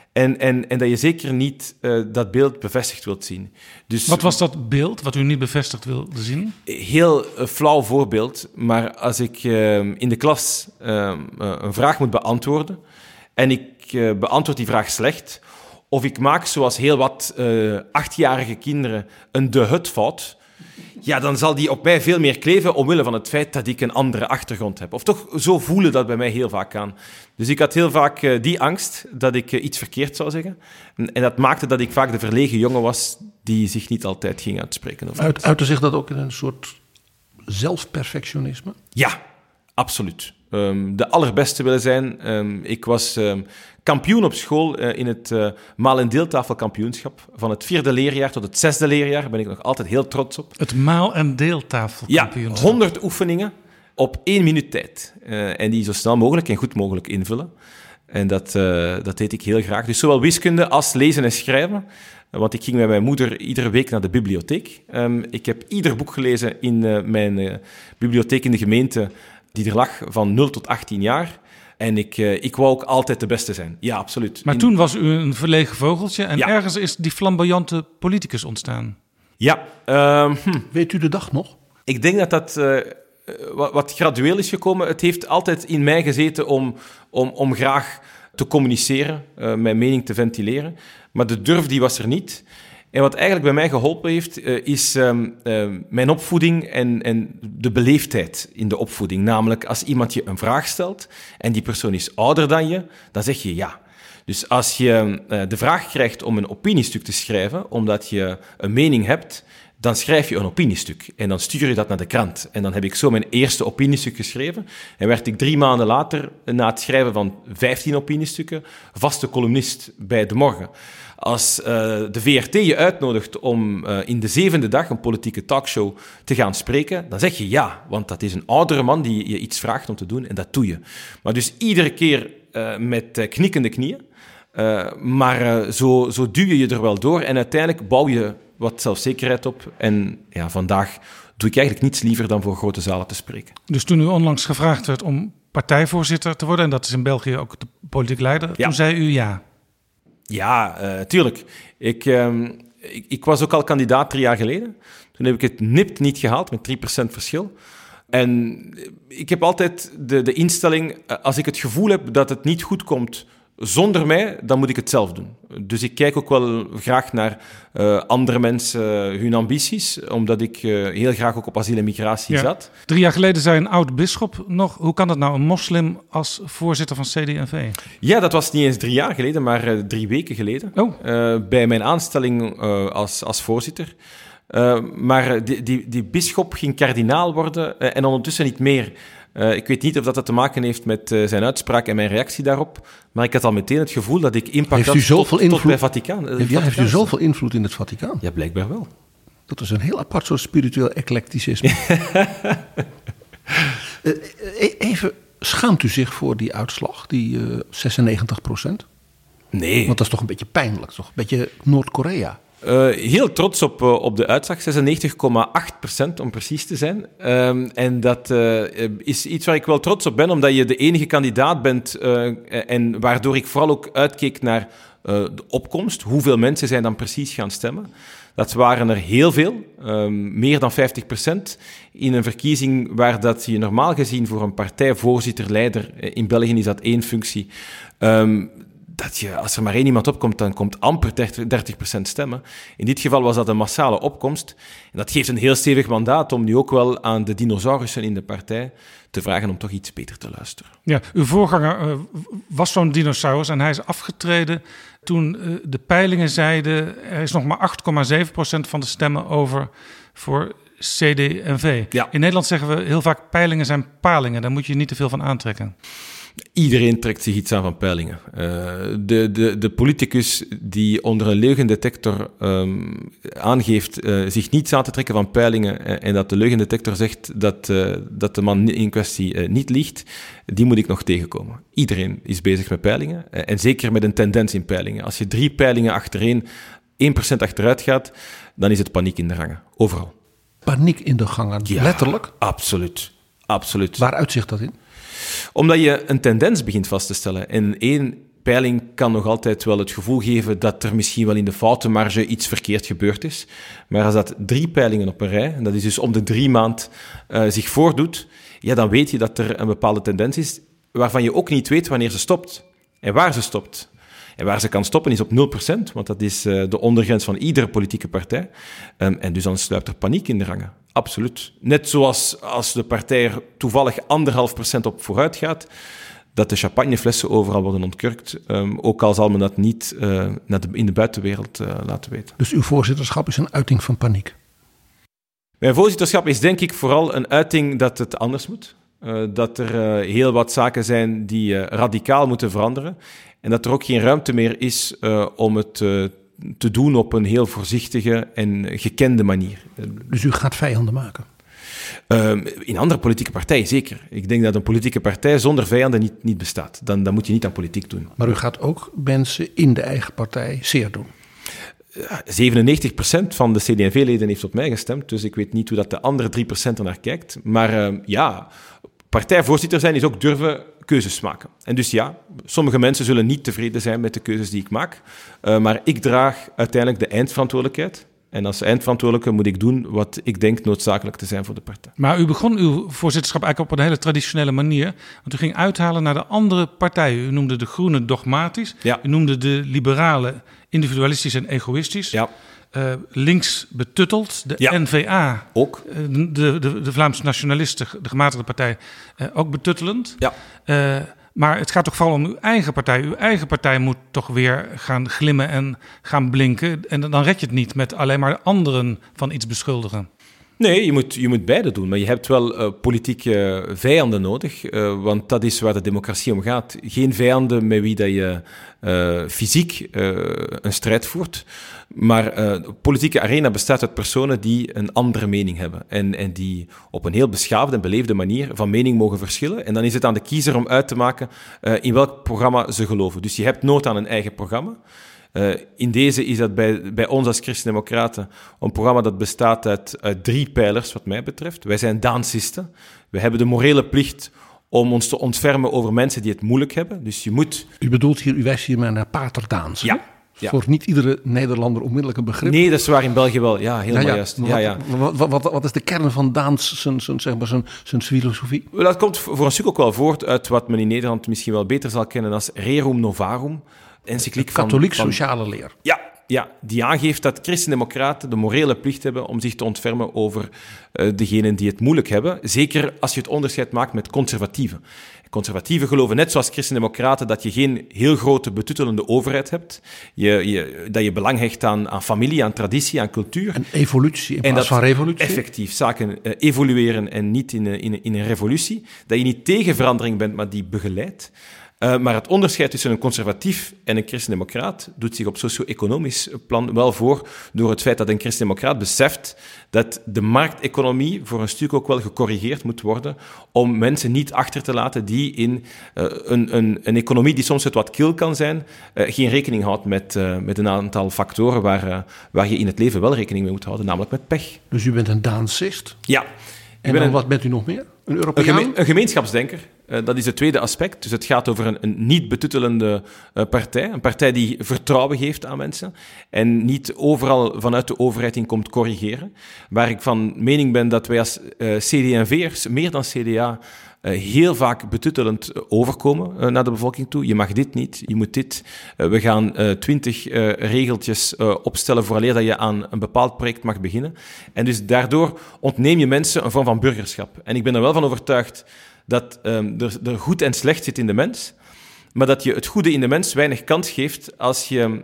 en dat je zeker niet dat beeld bevestigd wilt zien. Dus, wat was dat beeld wat u niet bevestigd wilde zien? Heel flauw voorbeeld, maar als ik in de klas een vraag moet beantwoorden en ik beantwoord die vraag slecht, of ik maak zoals heel wat 8-jarige kinderen een de-hut-fout, ja, dan zal die op mij veel meer kleven omwille van het feit dat ik een andere achtergrond heb. Of toch, zo voelen dat bij mij heel vaak aan. Dus ik had heel vaak die angst dat ik iets verkeerd zou zeggen. En dat maakte dat ik vaak de verlegen jongen was die zich niet altijd ging uitspreken. Uitte zich dat ook in een soort zelfperfectionisme? Ja, absoluut. De allerbeste willen zijn. Ik was kampioen op school in het maal- en deeltafelkampioenschap. Van het 4e leerjaar tot het 6e leerjaar. Daar ben ik nog altijd heel trots op. Het maal- en deeltafelkampioenschap? Ja, 100 oefeningen op 1 minuut tijd. En die zo snel mogelijk en goed mogelijk invullen. En dat deed ik heel graag. Dus zowel wiskunde als lezen en schrijven. Want ik ging met mijn moeder iedere week naar de bibliotheek. Ik heb ieder boek gelezen in mijn bibliotheek in de gemeente die er lag, van 0 tot 18 jaar. En ik wou ook altijd de beste zijn. Ja, absoluut. Maar toen was u een verlegen vogeltje en ergens is die flamboyante politicus ontstaan. Ja. Weet u de dag nog? Ik denk dat wat gradueel is gekomen. Het heeft altijd in mij gezeten om graag te communiceren, mijn mening te ventileren. Maar de durf die was er niet. En wat eigenlijk bij mij geholpen heeft, is mijn opvoeding en de beleefdheid in de opvoeding. Namelijk, als iemand je een vraag stelt en die persoon is ouder dan je, dan zeg je ja. Dus als je de vraag krijgt om een opiniestuk te schrijven, omdat je een mening hebt, dan schrijf je een opiniestuk en dan stuur je dat naar de krant. En dan heb ik zo mijn eerste opiniestuk geschreven en werd ik 3 maanden later, na het schrijven van 15 opiniestukken, vaste columnist bij De Morgen. Als de VRT je uitnodigt om in de 7e dag een politieke talkshow te gaan spreken, dan zeg je ja, want dat is een oudere man die je iets vraagt om te doen en dat doe je. Maar dus iedere keer met knikkende knieën, maar zo duw je er wel door en uiteindelijk bouw je wat zelfzekerheid op. En ja, vandaag doe ik eigenlijk niets liever dan voor grote zalen te spreken. Dus toen u onlangs gevraagd werd om partijvoorzitter te worden, en dat is in België ook de politiek leider, toen zei u ja. Ja, tuurlijk. Ik was ook al kandidaat 3 jaar geleden. Toen heb ik het nipt niet gehaald, met 3% verschil. En ik heb altijd de instelling, als ik het gevoel heb dat het niet goed komt zonder mij, dan moet ik het zelf doen. Dus ik kijk ook wel graag naar andere mensen, hun ambities, omdat ik heel graag ook op asiel en migratie zat. 3 jaar geleden zei een oud-bisschop nog, hoe kan dat nou, een moslim als voorzitter van CD&V? Ja, dat was niet eens 3 jaar geleden, maar 3 weken geleden. Bij mijn aanstelling als voorzitter. Maar die bisschop ging kardinaal worden en ondertussen niet meer. Ik weet niet of dat te maken heeft met zijn uitspraak en mijn reactie daarop, maar ik had al meteen het gevoel dat ik impact had tot bij Vaticaan. Heeft u zoveel invloed in het Vaticaan? Ja, blijkbaar wel. Dat is een heel apart soort spiritueel eclecticisme. Even, schaamt u zich voor die uitslag, die 96%? Nee. Want dat is toch een beetje pijnlijk, toch? Een beetje Noord-Korea. Heel trots op de uitslag, 96,8% om precies te zijn. En dat is iets waar ik wel trots op ben, omdat je de enige kandidaat bent en waardoor ik vooral ook uitkeek naar de opkomst. Hoeveel mensen zijn dan precies gaan stemmen? Dat waren er heel veel, meer dan 50%, in een verkiezing waar dat je normaal gezien voor een partijvoorzitter-leider, in België is dat 1 functie, dat je, als er maar 1 iemand opkomt, dan komt amper 30% stemmen. In dit geval was dat een massale opkomst. En dat geeft een heel stevig mandaat om nu ook wel aan de dinosaurussen in de partij te vragen om toch iets beter te luisteren. Ja, uw voorganger was zo'n dinosaurus en hij is afgetreden toen de peilingen zeiden er is nog maar 8,7% van de stemmen over voor CD&V. Ja. In Nederland zeggen we heel vaak peilingen zijn palingen. Daar moet je niet te veel van aantrekken. Iedereen trekt zich iets aan van peilingen. De politicus die onder een leugendetector aangeeft zich niets aan te trekken van peilingen en dat de leugendetector zegt dat de man in kwestie niet liegt, die moet ik nog tegenkomen. Iedereen is bezig met peilingen en zeker met een tendens in peilingen. Als je 3 peilingen achtereen 1% achteruit gaat, dan is het paniek in de gangen. Overal. Paniek in de gangen, ja, letterlijk? Absoluut. Waar uitzicht dat in? Omdat je een tendens begint vast te stellen. En 1 peiling kan nog altijd wel het gevoel geven dat er misschien wel in de foutenmarge iets verkeerd gebeurd is. Maar als dat 3 peilingen op een rij, en dat is dus om de 3 maand, zich voordoet, ja, dan weet je dat er een bepaalde tendens is waarvan je ook niet weet wanneer ze stopt en waar ze stopt. En waar ze kan stoppen is op 0%, want dat is de ondergrens van iedere politieke partij. En dus dan sluipt er paniek in de rangen. Absoluut. Net zoals als de partij er toevallig 1,5% op vooruit gaat, dat de champagneflessen overal worden ontkurkt, ook al zal men dat niet in de buitenwereld laten weten. Dus uw voorzitterschap is een uiting van paniek? Mijn voorzitterschap is denk ik vooral een uiting dat het anders moet. Dat er heel wat zaken zijn die radicaal moeten veranderen. En dat er ook geen ruimte meer is om het te doen op een heel voorzichtige en gekende manier. Dus u gaat vijanden maken? In andere politieke partijen zeker. Ik denk dat een politieke partij zonder vijanden niet bestaat. Dan moet je niet aan politiek doen. Maar u gaat ook mensen in de eigen partij zeer doen? 97% van de CD&V-leden heeft op mij gestemd, dus ik weet niet hoe dat de andere 3% ernaar kijkt. Maar partijvoorzitter zijn is ook durven keuzes maken. En dus ja, sommige mensen zullen niet tevreden zijn met de keuzes die ik maak, maar ik draag uiteindelijk de eindverantwoordelijkheid. En als eindverantwoordelijke moet ik doen wat ik denk noodzakelijk te zijn voor de partij. Maar u begon uw voorzitterschap eigenlijk op een hele traditionele manier. Want u ging uithalen naar de andere partijen. U noemde de Groenen dogmatisch. Ja. U noemde de Liberalen individualistisch en egoïstisch. Ja. Links betutteld, de N-VA, ook. De Vlaamse nationalisten, de gematigde partij, ook betuttelend. Ja. Maar het gaat toch vooral om uw eigen partij. Uw eigen partij moet toch weer gaan glimmen en gaan blinken. En dan red je het niet met alleen maar anderen van iets beschuldigen. Nee, je moet beide doen. Maar je hebt wel politieke vijanden nodig. Want dat is waar de democratie om gaat. Geen vijanden met wie dat je fysiek een strijd voert. Maar de politieke arena bestaat uit personen die een andere mening hebben. En die op een heel beschaafde en beleefde manier van mening mogen verschillen. En dan is het aan de kiezer om uit te maken in welk programma ze geloven. Dus je hebt nood aan een eigen programma. In deze is dat bij ons als Christen-Democraten een programma dat bestaat uit 3 pijlers, wat mij betreft. Wij zijn Daansisten. We hebben de morele plicht om ons te ontfermen over mensen die het moeilijk hebben. Dus je moet... U bedoelt hier, u wijst hier maar naar Pater Daans. Ja. Ja. Voor niet iedere Nederlander onmiddellijk een begrip. Nee, dat is waar in België wel. Ja, helemaal juist. Wat is de kern van Daans, zijn filosofie? Dat komt voor een stuk ook wel voort uit wat men in Nederland misschien wel beter zal kennen als Rerum Novarum. Encycliek van katholiek-sociale leer. Ja, die aangeeft dat christendemocraten de morele plicht hebben om zich te ontfermen over degenen die het moeilijk hebben. Zeker als je het onderscheid maakt met conservatieven. Conservatieven geloven net zoals christendemocraten dat je geen heel grote betuttelende overheid hebt. Dat je belang hecht aan familie, aan traditie, aan cultuur. En evolutie in plaats van revolutie. Effectief zaken evolueren en niet in een revolutie. Dat je niet tegen verandering bent, maar die begeleidt. Maar het onderscheid tussen een conservatief en een christendemocraat doet zich op socio-economisch plan wel voor door het feit dat een christendemocraat beseft dat de markteconomie voor een stuk ook wel gecorrigeerd moet worden om mensen niet achter te laten die in een economie die soms het wat kil kan zijn, geen rekening houdt met een aantal factoren waar je in het leven wel rekening mee moet houden, namelijk met pech. Dus u bent een Daansist? Ja. Wat bent u nog meer? Een Europeaan? Een gemeenschapsdenker. Dat is het tweede aspect. Dus het gaat over een niet betuttelende partij. Een partij die vertrouwen geeft aan mensen. En niet overal vanuit de overheid in komt corrigeren. Waar ik van mening ben dat wij als CD&V'ers, meer dan CDA, heel vaak betuttelend overkomen naar de bevolking toe. Je mag dit niet, je moet dit. We gaan 20 regeltjes opstellen vooraleer dat je aan een bepaald project mag beginnen. En dus daardoor ontneem je mensen een vorm van burgerschap. En ik ben er wel van overtuigd dat er goed en slecht zit in de mens, maar dat je het goede in de mens weinig kans geeft als je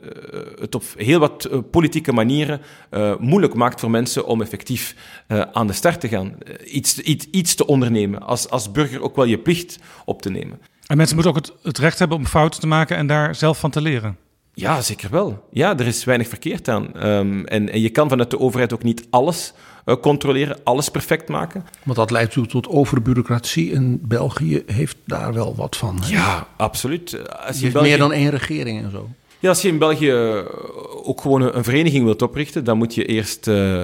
het op heel wat politieke manieren moeilijk maakt voor mensen om effectief aan de start te gaan. Iets te ondernemen, als burger ook wel je plicht op te nemen. En mensen moeten ook het recht hebben om fouten te maken en daar zelf van te leren. Ja, zeker wel. Ja, er is weinig verkeerd aan. En je kan vanuit de overheid ook niet alles controleren, alles perfect maken. Want dat leidt toe tot overbureaucratie en België heeft daar wel wat van. Hè? Ja, absoluut. Als je meer dan 1 regering en zo. Ja, als je in België ook gewoon een vereniging wilt oprichten, dan moet je eerst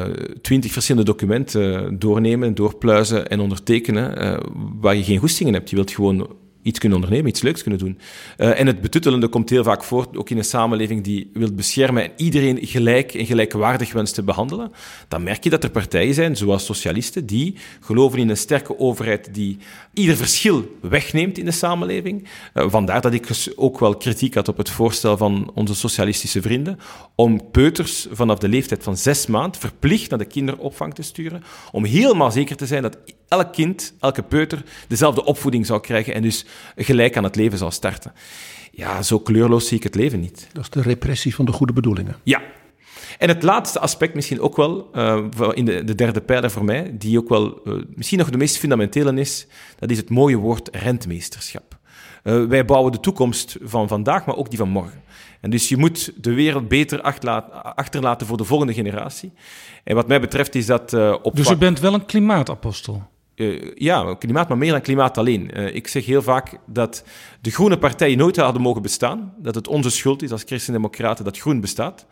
20 verschillende documenten doornemen, doorpluizen en ondertekenen waar je geen goestingen hebt. Je wilt gewoon iets kunnen ondernemen, iets leuks kunnen doen. En het betuttelende komt heel vaak voort, ook in een samenleving die wil beschermen en iedereen gelijk en gelijkwaardig wenst te behandelen. Dan merk je dat er partijen zijn, zoals socialisten, die geloven in een sterke overheid die ieder verschil wegneemt in de samenleving. Vandaar dat ik ook wel kritiek had op het voorstel van onze socialistische vrienden om peuters vanaf de leeftijd van 6 maanden verplicht naar de kinderopvang te sturen, om helemaal zeker te zijn dat elk kind, elke peuter, dezelfde opvoeding zou krijgen en dus gelijk aan het leven zou starten. Ja, zo kleurloos zie ik het leven niet. Dat is de repressie van de goede bedoelingen. Ja. En het laatste aspect misschien ook wel, in de derde pijler voor mij, die ook wel misschien nog de meest fundamentele is, dat is het mooie woord rentmeesterschap. Wij bouwen de toekomst van vandaag, maar ook die van morgen. En dus je moet de wereld beter achterlaten voor de volgende generatie. En wat mij betreft is dat Dus u bent wel een klimaatapostel? Ja, klimaat, maar meer dan klimaat alleen. Ik zeg heel vaak dat de groene partijen nooit hadden mogen bestaan. Dat het onze schuld is als christendemocraten dat groen bestaat.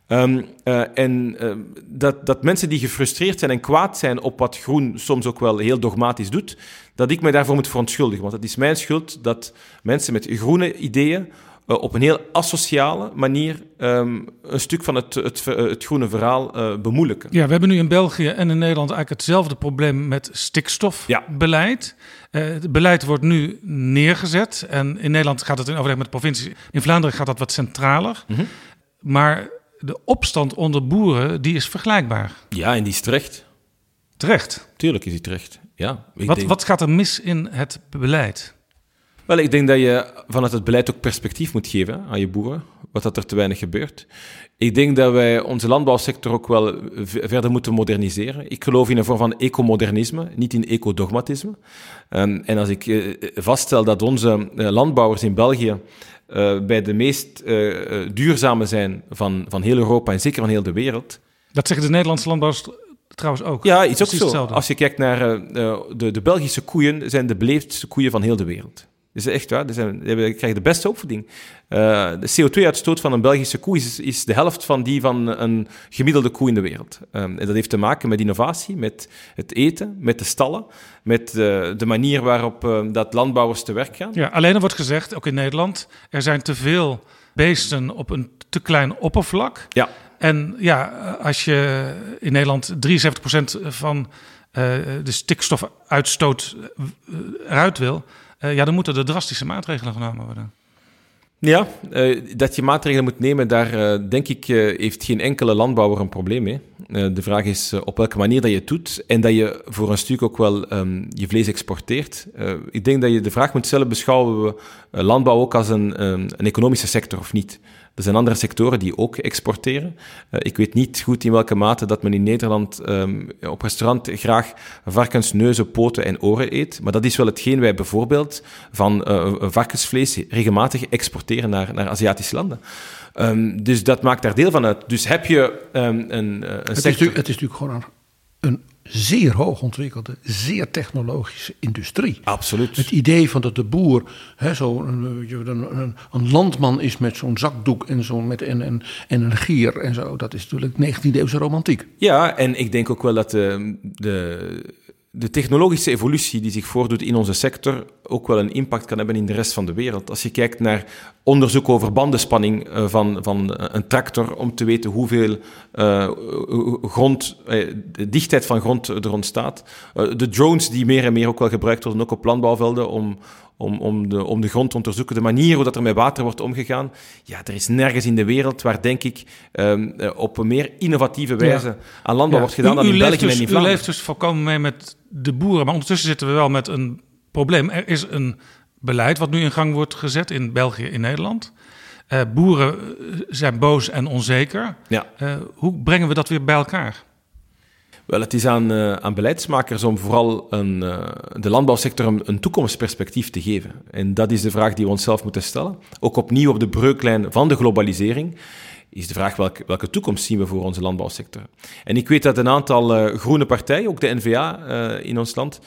Dat mensen die gefrustreerd zijn en kwaad zijn op wat groen soms ook wel heel dogmatisch doet, dat ik mij daarvoor moet verontschuldigen. Want het is mijn schuld dat mensen met groene ideeën op een heel asociale manier een stuk van het groene verhaal bemoeilijken. Ja, we hebben nu in België en in Nederland eigenlijk hetzelfde probleem met stikstofbeleid. Het beleid wordt nu neergezet en in Nederland gaat het in overleg met de provincies. In Vlaanderen gaat dat wat centraler. Mm-hmm. Maar de opstand onder boeren, die is vergelijkbaar. Ja, en die is terecht. Terecht? Tuurlijk is die terecht, ja. Wat gaat er mis in het beleid? Wel, ik denk dat je vanuit het beleid ook perspectief moet geven aan je boeren, wat dat er te weinig gebeurt. Ik denk dat wij onze landbouwsector ook wel verder moeten moderniseren. Ik geloof in een vorm van ecomodernisme, niet in ecodogmatisme. En als ik vaststel dat onze landbouwers in België bij de meest duurzame zijn van heel Europa en zeker van heel de wereld. Dat zeggen de Nederlandse landbouwers trouwens ook. Ja, is ook zo. Hetzelfde. Als je kijkt naar de Belgische koeien, zijn de beleefdste koeien van heel de wereld. Dat is echt waar. Die krijgen de beste opvoeding. De CO2-uitstoot van een Belgische koe is de helft van die van een gemiddelde koe in de wereld. En dat heeft te maken met innovatie, met het eten, met de stallen, met de manier waarop dat landbouwers te werk gaan. Ja, alleen er wordt gezegd, ook in Nederland, er zijn te veel beesten op een te klein oppervlak. Ja. En ja, als je in Nederland 73% van de stikstofuitstoot eruit wil, dan moeten er drastische maatregelen genomen worden. Ja, dat je maatregelen moet nemen, daar denk ik heeft geen enkele landbouwer een probleem mee. De vraag is op welke manier dat je het doet en dat je voor een stuk ook wel je vlees exporteert. Ik denk dat je de vraag moet stellen, beschouwen we landbouw ook als een economische sector of niet? Er zijn andere sectoren die ook exporteren. Ik weet niet goed in welke mate dat men in Nederland op restaurant graag varkensneuzen, poten en oren eet. Maar dat is wel hetgeen wij bijvoorbeeld van varkensvlees regelmatig exporteren naar Aziatische landen. Dus dat maakt daar deel van uit. Dus heb je een sector... Het is natuurlijk gewoon een zeer hoog ontwikkelde, zeer technologische industrie. Absoluut. Het idee van dat de boer een landman is met zo'n zakdoek en een gier en zo, dat is natuurlijk 19e-eeuwse romantiek. Ja, en ik denk ook wel dat de technologische evolutie die zich voordoet in onze sector ook wel een impact kan hebben in de rest van de wereld. Als je kijkt naar onderzoek over bandenspanning van een tractor om te weten hoeveel de dichtheid van grond er ontstaat. De drones die meer en meer ook wel gebruikt worden, ook op landbouwvelden, om de grond te onderzoeken. De manier hoe dat er met water wordt omgegaan. Ja, er is nergens in de wereld waar, denk ik, op een meer innovatieve wijze aan landbouw wordt gedaan dan in België en in Vlaanderen. U leeft dus volkomen mee met de boeren, maar ondertussen zitten we wel met een probleem. Er is een beleid wat nu in gang wordt gezet in België, in Nederland. Boeren zijn boos en onzeker. Ja. Hoe brengen we dat weer bij elkaar? Wel, het is aan beleidsmakers om vooral de landbouwsector een toekomstperspectief te geven. En dat is de vraag die we onszelf moeten stellen. Ook opnieuw op de breuklijn van de globalisering is de vraag welke toekomst zien we voor onze landbouwsector. En ik weet dat een aantal groene partijen, ook de N-VA in ons land,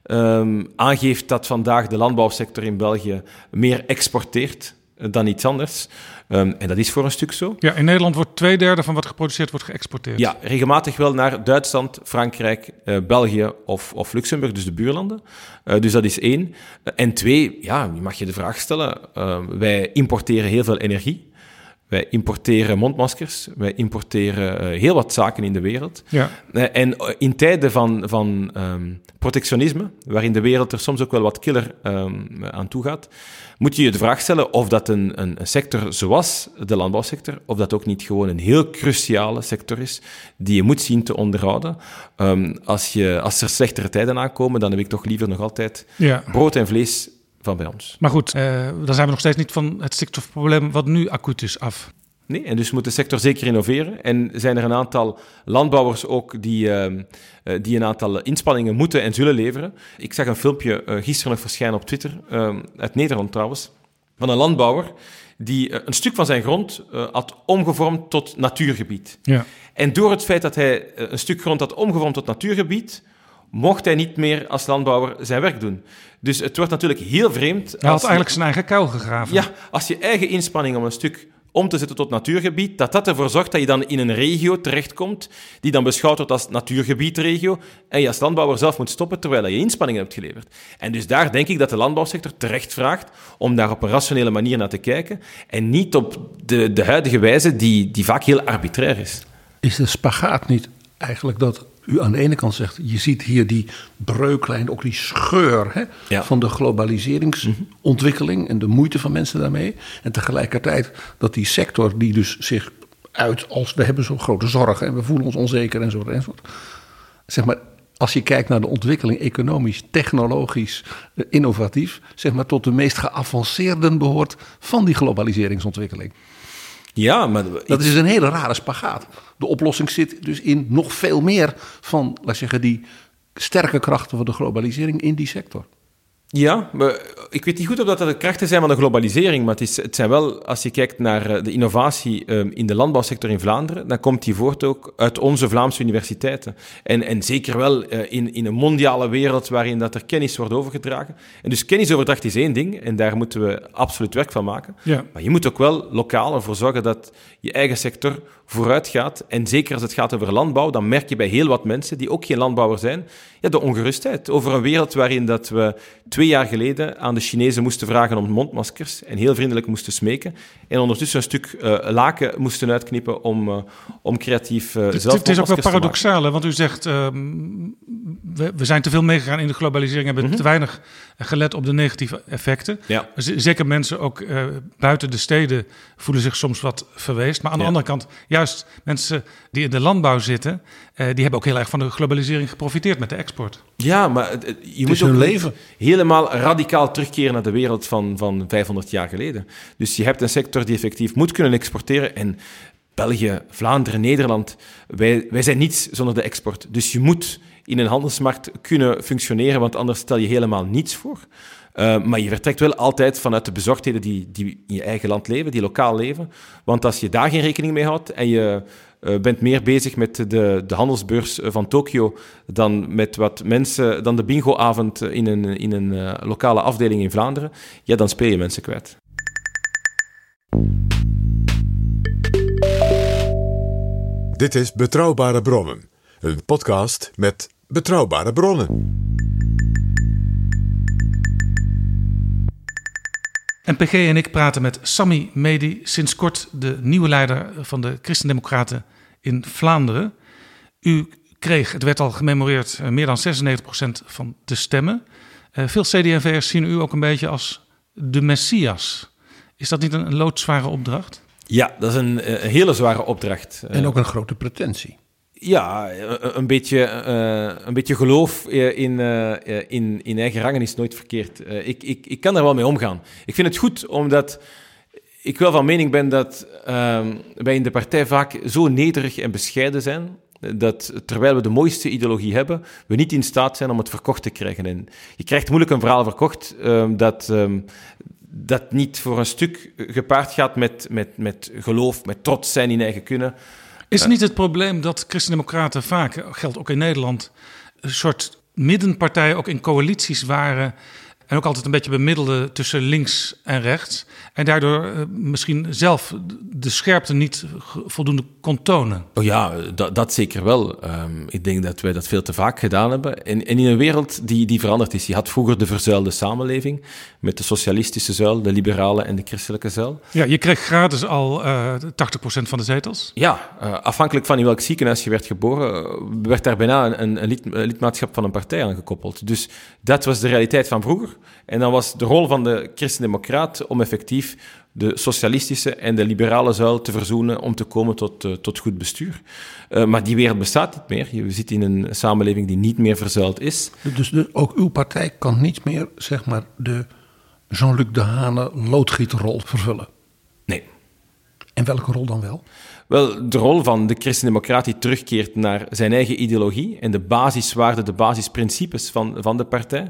aangeeft dat vandaag de landbouwsector in België meer exporteert dan iets anders. En dat is voor een stuk zo. Ja, in Nederland wordt 2/3 van wat geproduceerd wordt geëxporteerd. Ja, regelmatig wel naar Duitsland, Frankrijk, België of Luxemburg, dus de buurlanden. Dus dat is 1. En 2, ja, mag je de vraag stellen. Wij importeren heel veel energie. Wij importeren mondmaskers, wij importeren heel wat zaken in de wereld. Ja. En in tijden van protectionisme, waarin de wereld er soms ook wel wat killer aan toe gaat, moet je je de vraag stellen of dat een sector zoals de landbouwsector, of dat ook niet gewoon een heel cruciale sector is, die je moet zien te onderhouden. Als er slechtere tijden aankomen, dan heb ik toch liever nog altijd brood en vlees van bij ons. Maar goed, dan zijn we nog steeds niet van het stikstofprobleem wat nu acuut is af. Nee, en dus moet de sector zeker innoveren. En zijn er een aantal landbouwers ook die een aantal inspanningen moeten en zullen leveren. Ik zag een filmpje gisteren nog verschijnen op Twitter, uit Nederland trouwens, van een landbouwer die een stuk van zijn grond had omgevormd tot natuurgebied. Ja. En door het feit dat hij een stuk grond had omgevormd tot natuurgebied, mocht hij niet meer als landbouwer zijn werk doen. Dus het wordt natuurlijk heel vreemd. Hij had eigenlijk zijn eigen kuil gegraven. Ja, als je eigen inspanning om een stuk om te zetten tot natuurgebied, dat ervoor zorgt dat je dan in een regio terechtkomt die dan beschouwd wordt als natuurgebiedregio en je als landbouwer zelf moet stoppen terwijl je inspanningen hebt geleverd. En dus daar denk ik dat de landbouwsector terecht vraagt om daar op een rationele manier naar te kijken en niet op de huidige wijze die vaak heel arbitrair is. Is de spagaat niet eigenlijk dat u aan de ene kant zegt, je ziet hier die breuklijn, ook die scheur van de globaliseringsontwikkeling en de moeite van mensen daarmee. En tegelijkertijd dat die sector die dus zich uit als we hebben zo'n grote zorgen en we voelen ons onzeker enzovoort. Zeg maar, als je kijkt naar de ontwikkeling economisch, technologisch, innovatief, zeg maar tot de meest geavanceerden behoort van die globaliseringsontwikkeling. Ja, maar dat is een hele rare spagaat. De oplossing zit dus in nog veel meer van, laat zeggen, die sterke krachten van de globalisering in die sector. Ja, maar ik weet niet goed of dat de krachten zijn van de globalisering, maar het zijn wel, als je kijkt naar de innovatie in de landbouwsector in Vlaanderen, dan komt die voort ook uit onze Vlaamse universiteiten. En zeker wel in een mondiale wereld waarin dat er kennis wordt overgedragen. En dus kennisoverdracht is één ding, en daar moeten we absoluut werk van maken. Ja. Maar je moet ook wel lokaal ervoor zorgen dat je eigen sector vooruit gaat. En zeker als het gaat over landbouw, dan merk je bij heel wat mensen die ook geen landbouwer zijn, de ongerustheid over een wereld waarin dat we 2 jaar geleden aan de Chinezen moesten vragen om mondmaskers en heel vriendelijk moesten smeken en ondertussen een stuk laken moesten uitknippen om creatief zelf mondmaskers te maken. Het is ook wel paradoxaal, hè? Want u zegt we zijn te veel meegegaan in de globalisering, hebben te weinig gelet op de negatieve effecten. Ja. Zeker mensen ook buiten de steden voelen zich soms wat verweest. Maar aan de andere kant, juist mensen die in de landbouw zitten, die hebben ook heel erg van de globalisering geprofiteerd met de export. Ja, maar je moet ook leven helemaal radicaal terugkeren naar de wereld van 500 jaar geleden. Dus je hebt een sector die effectief moet kunnen exporteren. En België, Vlaanderen, Nederland, wij zijn niets zonder de export. Dus je moet in een handelsmarkt kunnen functioneren, want anders stel je helemaal niets voor. Maar je vertrekt wel altijd vanuit de bezorgdheden die in je eigen land leven, die lokaal leven. Want als je daar geen rekening mee houdt en je bent meer bezig met de handelsbeurs van Tokio dan met wat mensen, dan de bingoavond in een lokale afdeling in Vlaanderen, ja, dan speel je mensen kwijt. Dit is Betrouwbare Bronnen, een podcast met betrouwbare bronnen. NPG en ik praten met Sami Medi, sinds kort de nieuwe leider van de Christen-Democraten in Vlaanderen. U kreeg, het werd al gememoreerd, meer dan 96% van de stemmen. Veel CD&V'ers zien u ook een beetje als de Messias. Is dat niet een loodzware opdracht? Ja, dat is een hele zware opdracht. En ook een grote pretentie. Ja, een beetje geloof in eigen rangen is nooit verkeerd. Ik kan daar wel mee omgaan. Ik vind het goed, omdat ik wel van mening ben dat wij in de partij vaak zo nederig en bescheiden zijn, dat terwijl we de mooiste ideologie hebben, we niet in staat zijn om het verkocht te krijgen. En je krijgt moeilijk een verhaal verkocht dat niet voor een stuk gepaard gaat met geloof, met trots zijn in eigen kunnen. Is niet het probleem dat Christen-Democraten vaak, geldt ook in Nederland, een soort middenpartijen ook in coalities waren en ook altijd een beetje bemiddelden tussen links en rechts en daardoor misschien zelf de scherpte niet voldoende kon tonen? Oh ja, dat zeker wel. Ik denk dat wij dat veel te vaak gedaan hebben. En in een wereld die veranderd is. Je had vroeger de verzuilde samenleving met de socialistische zuil, de liberale en de christelijke zuil. Ja, je kreeg gratis al 80% van de zetels. Ja, afhankelijk van in welk ziekenhuis je werd geboren, werd daar bijna een lidmaatschap van een partij aan gekoppeld. Dus dat was de realiteit van vroeger. En dan was de rol van de christendemocraat om effectief de socialistische en de liberale zuil te verzoenen om te komen tot goed bestuur. Maar die wereld bestaat niet meer. Je zit in een samenleving die niet meer verzuild is. Dus ook uw partij kan niet meer, zeg maar, de Jean-Luc Dehaene loodgieterrol vervullen? Nee. En welke rol dan wel? Wel, de rol van de christendemocraat die terugkeert naar zijn eigen ideologie en de basiswaarden, de basisprincipes van de partij.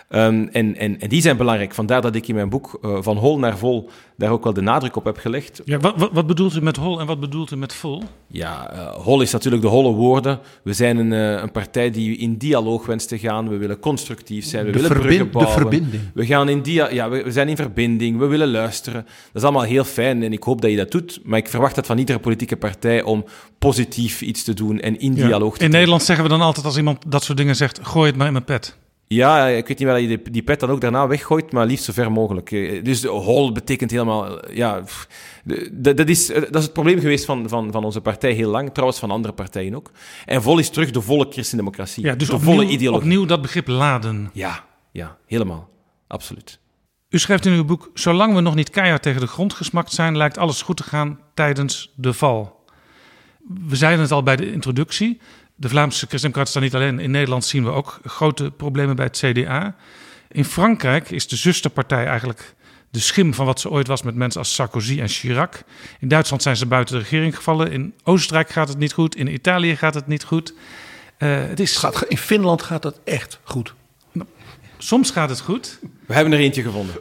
En die zijn belangrijk. Vandaar dat ik in mijn boek Van Hol naar Vol daar ook wel de nadruk op heb gelegd. Ja, wat bedoelt u met hol en wat bedoelt u met vol? Ja, hol is natuurlijk de holle woorden. We zijn een partij die in dialoog wenst te gaan. We willen constructief zijn. We willen bruggen bouwen. De verbinding. We gaan we zijn in verbinding. We willen luisteren. Dat is allemaal heel fijn en ik hoop dat je dat doet. Maar ik verwacht het van iedere politieke partij om positief iets te doen en in dialoog te doen. In Nederland zeggen we dan altijd als iemand dat soort dingen zegt, gooi het maar in mijn pet. Ja, ik weet niet waar je die pet dan ook daarna weggooit, maar liefst zo ver mogelijk. Dus hol betekent helemaal... Dat is het probleem geweest van onze partij heel lang, trouwens van andere partijen ook. En vol is terug de volle christendemocratie. Ja, dus de volle ideologie. Opnieuw dat begrip laden. Ja, helemaal. Absoluut. U schrijft in uw boek, zolang we nog niet keihard tegen de grond gesmakt zijn, lijkt alles goed te gaan tijdens de val. We zeiden het al bij de introductie. De Vlaamse Christen-Democraten staan niet alleen. In Nederland zien we ook grote problemen bij het CDA. In Frankrijk is de zusterpartij eigenlijk de schim van wat ze ooit was met mensen als Sarkozy en Chirac. In Duitsland zijn ze buiten de regering gevallen. In Oostenrijk gaat het niet goed. In Italië gaat het niet goed. In Finland gaat het echt goed. Soms gaat het goed. We hebben er eentje gevonden.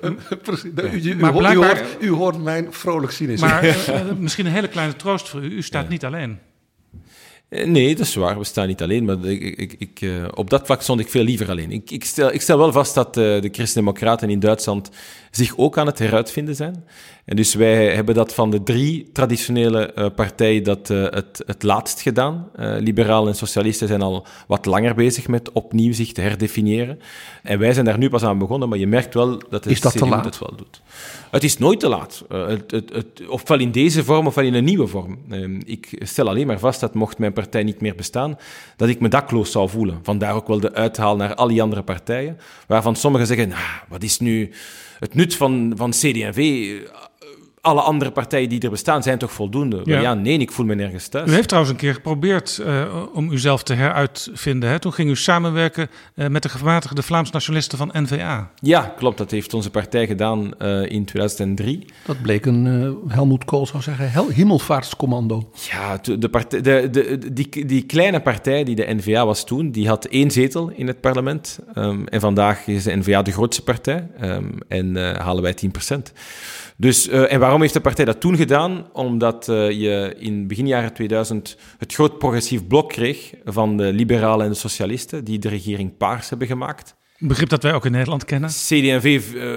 U hoort mijn vrolijk cynisme. Maar misschien een hele kleine troost voor u. U staat niet alleen. Nee, dat is waar. We staan niet alleen. Maar op dat vlak stond ik veel liever alleen. Ik stel wel vast dat de Christen-Democraten in Duitsland zich ook aan het heruitvinden zijn. En dus wij hebben dat van de 3 traditionele partijen het laatst gedaan. Liberalen en socialisten zijn al wat langer bezig met opnieuw zich te herdefiniëren. En wij zijn daar nu pas aan begonnen, maar je merkt wel dat de CDU het wel doet. Het is nooit te laat. Ofwel in deze vorm, ofwel in een nieuwe vorm. Ik stel alleen maar vast dat mocht mijn partij niet meer bestaan, dat ik me dakloos zou voelen. Vandaar ook wel de uithaal naar al die andere partijen, waarvan sommigen zeggen, wat is nu het nut van CD&V? Alle andere partijen die er bestaan zijn toch voldoende? Ja, nee, ik voel me nergens thuis. U heeft trouwens een keer geprobeerd om uzelf te heruitvinden. Hè? Toen ging u samenwerken met de gematigde Vlaams nationalisten van N-VA. Ja, klopt. Dat heeft onze partij gedaan in 2003. Dat bleek een, Helmut Kool zou zeggen, hemelvaartscommando. Ja, die kleine partij die de N-VA was toen, die had 1 zetel in het parlement. En vandaag is de N-VA de grootste partij. En halen wij 10%. Dus, en waarom heeft de partij dat toen gedaan? Omdat je in begin jaren 2000 het groot progressief blok kreeg van de liberalen en de socialisten, die de regering paars hebben gemaakt. Een begrip dat wij ook in Nederland kennen. CD&V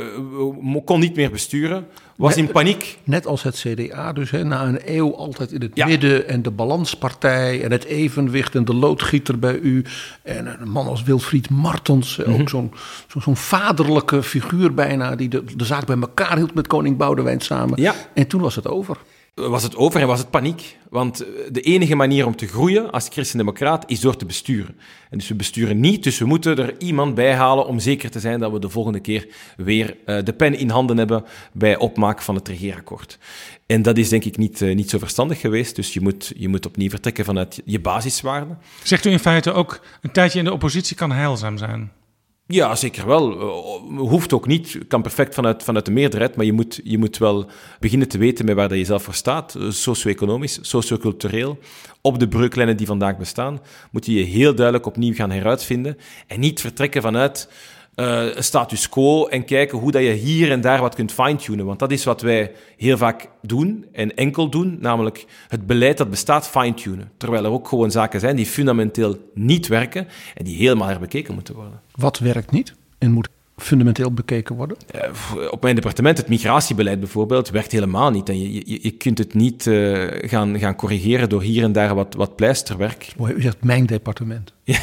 kon niet meer besturen, was in paniek. Net als het CDA dus, na een eeuw altijd in het midden en de balanspartij en het evenwicht en de loodgieter bij u. En een man als Wilfried Martens, ook zo'n vaderlijke figuur bijna, die de zaak bij elkaar hield met koning Boudewijn samen. Ja. En toen was het over. Was het over en was het paniek. Want de enige manier om te groeien als christendemocraat is door te besturen. En dus we besturen niet, dus we moeten er iemand bij halen om zeker te zijn dat we de volgende keer weer de pen in handen hebben bij opmaak van het regeerakkoord. En dat is denk ik niet zo verstandig geweest. Dus je moet opnieuw vertrekken vanuit je basiswaarden. Zegt u in feite ook, een tijdje in de oppositie kan heilzaam zijn? Ja, zeker wel. Hoeft ook niet. Kan perfect vanuit de meerderheid, maar je moet wel beginnen te weten met waar dat je zelf voor staat. Socio-economisch, socio-cultureel. Op de breuklijnen die vandaag bestaan, moet je je heel duidelijk opnieuw gaan heruitvinden. En niet vertrekken vanuit een status quo en kijken hoe dat je hier en daar wat kunt fine-tunen. Want dat is wat wij heel vaak doen en enkel doen, namelijk het beleid dat bestaat fine-tunen. Terwijl er ook gewoon zaken zijn die fundamenteel niet werken en die helemaal herbekeken moeten worden. Wat werkt niet en moet fundamenteel bekeken worden? Op mijn departement, het migratiebeleid bijvoorbeeld, werkt helemaal niet. En je kunt het niet gaan corrigeren door hier en daar wat pleisterwerk. U zegt mijn departement. Ja,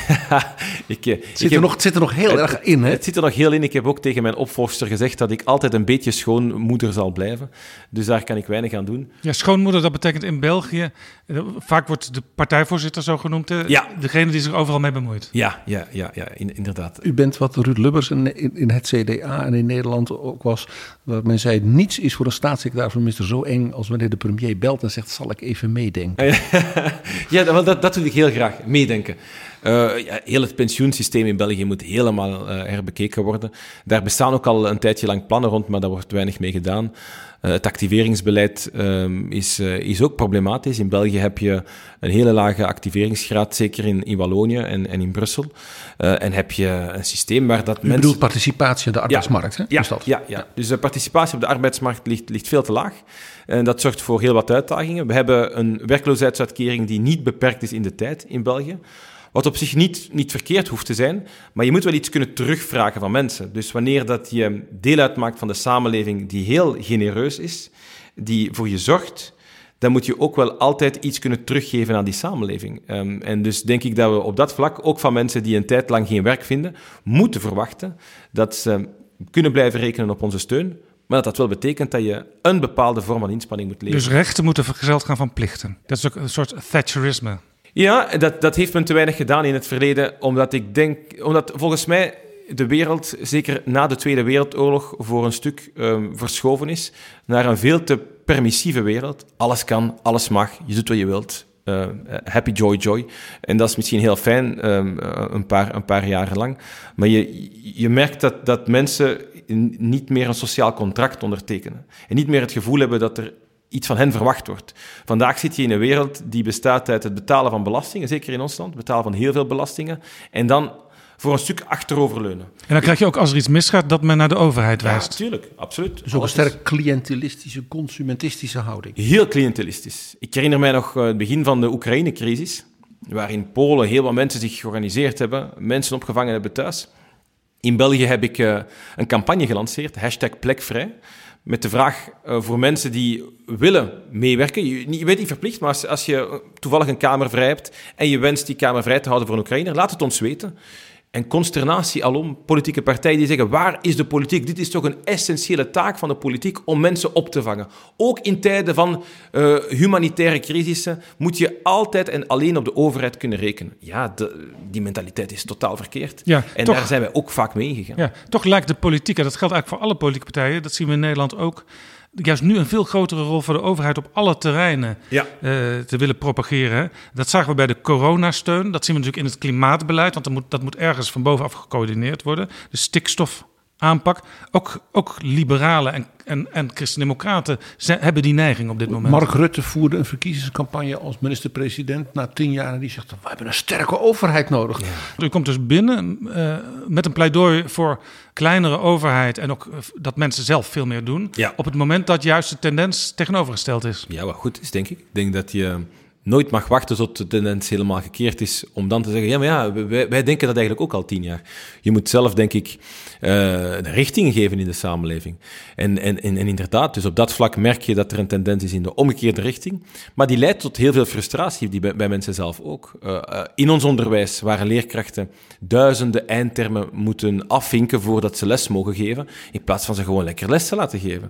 het zit er nog heel erg in, hè? Het zit er nog heel in. Ik heb ook tegen mijn opvolgster gezegd dat ik altijd een beetje schoonmoeder zal blijven. Dus daar kan ik weinig aan doen. Ja, schoonmoeder, dat betekent in België, vaak wordt de partijvoorzitter zo genoemd, ja. Degene die zich overal mee bemoeit. Ja, inderdaad. U bent wat Ruud Lubbers in het CDA en in Nederland ook was, waar men zei, niets is voor een staatssecretaris van minister zo eng als wanneer de premier belt en zegt, zal ik even meedenken? Ja, dat doe ik heel graag, meedenken. Heel het pensioensysteem in België moet helemaal herbekeken worden. Daar bestaan ook al een tijdje lang plannen rond, maar daar wordt weinig mee gedaan. Het activeringsbeleid is ook problematisch. In België heb je een hele lage activeringsgraad, zeker in Wallonië en in Brussel. En heb je een systeem waar dat mensen... bedoelt participatie aan de arbeidsmarkt, hè? Ja. Dus de participatie op de arbeidsmarkt ligt veel te laag. En dat zorgt voor heel wat uitdagingen. We hebben een werkloosheidsuitkering die niet beperkt is in de tijd in België. Wat op zich niet verkeerd hoeft te zijn, maar je moet wel iets kunnen terugvragen van mensen. Dus wanneer dat je deel uitmaakt van de samenleving die heel genereus is, die voor je zorgt, dan moet je ook wel altijd iets kunnen teruggeven aan die samenleving. En dus denk ik dat we op dat vlak, ook van mensen die een tijd lang geen werk vinden, moeten verwachten dat ze kunnen blijven rekenen op onze steun, maar dat wel betekent dat je een bepaalde vorm van inspanning moet leveren. Dus rechten moeten vergezeld gaan van plichten. Dat is ook een soort Thatcherisme. Ja, dat heeft men te weinig gedaan in het verleden, omdat volgens mij de wereld, zeker na de Tweede Wereldoorlog, voor een stuk verschoven is naar een veel te permissieve wereld. Alles kan, alles mag, je doet wat je wilt. Happy, joy, joy. En dat is misschien heel fijn, een paar jaren lang. Maar je merkt dat mensen niet meer een sociaal contract ondertekenen. En niet meer het gevoel hebben dat er iets van hen verwacht wordt. Vandaag zit je in een wereld die bestaat uit het betalen van belastingen, zeker in ons land, betalen van heel veel belastingen, en dan voor een stuk achteroverleunen. En dan krijg je ook, als er iets misgaat, dat men naar de overheid wijst. Ja, natuurlijk, absoluut. Dus ook een sterk cliëntelistische, consumentistische houding. Heel cliëntelistisch. Ik herinner mij nog het begin van de Oekraïne-crisis, waar in Polen heel wat mensen zich georganiseerd hebben, mensen opgevangen hebben thuis. In België heb ik een campagne gelanceerd, #plekvrij, met de vraag voor mensen die willen meewerken. Je bent niet verplicht, maar als je toevallig een kamer vrij hebt en je wenst die kamer vrij te houden voor een Oekraïner, laat het ons weten. En consternatie alom, politieke partijen die zeggen, waar is de politiek? Dit is toch een essentiële taak van de politiek om mensen op te vangen. Ook in tijden van humanitaire crisissen moet je altijd en alleen op de overheid kunnen rekenen. Ja, die mentaliteit is totaal verkeerd. Ja, en toch, daar zijn wij ook vaak mee ingegaan. Ja, toch lijkt de politiek, en dat geldt eigenlijk voor alle politieke partijen, dat zien we in Nederland ook, juist nu een veel grotere rol voor de overheid op alle terreinen te willen propageren. Dat zagen we bij de coronasteun. Dat zien we natuurlijk in het klimaatbeleid, want dat moet ergens van bovenaf gecoördineerd worden. De stikstofaanpak. Ook liberalen en christendemocraten hebben die neiging op dit moment. Mark Rutte voerde een verkiezingscampagne als minister-president na 10 jaar en die zegt, we hebben een sterke overheid nodig. Ja. U komt dus binnen met een pleidooi voor kleinere overheid en ook dat mensen zelf veel meer doen. Ja. Op het moment dat juist de tendens tegenovergesteld is. Ja, wat goed is, denk ik. Ik denk dat je nooit mag wachten tot de tendens helemaal gekeerd is, om dan te zeggen, wij denken dat eigenlijk ook al 10 jaar. Je moet zelf, denk ik, de richting geven in de samenleving. En inderdaad, dus op dat vlak merk je dat er een tendens is in de omgekeerde richting, maar die leidt tot heel veel frustratie bij mensen zelf ook. In ons onderwijs, waar leerkrachten duizenden eindtermen moeten afvinken voordat ze les mogen geven, in plaats van ze gewoon lekker les te laten geven.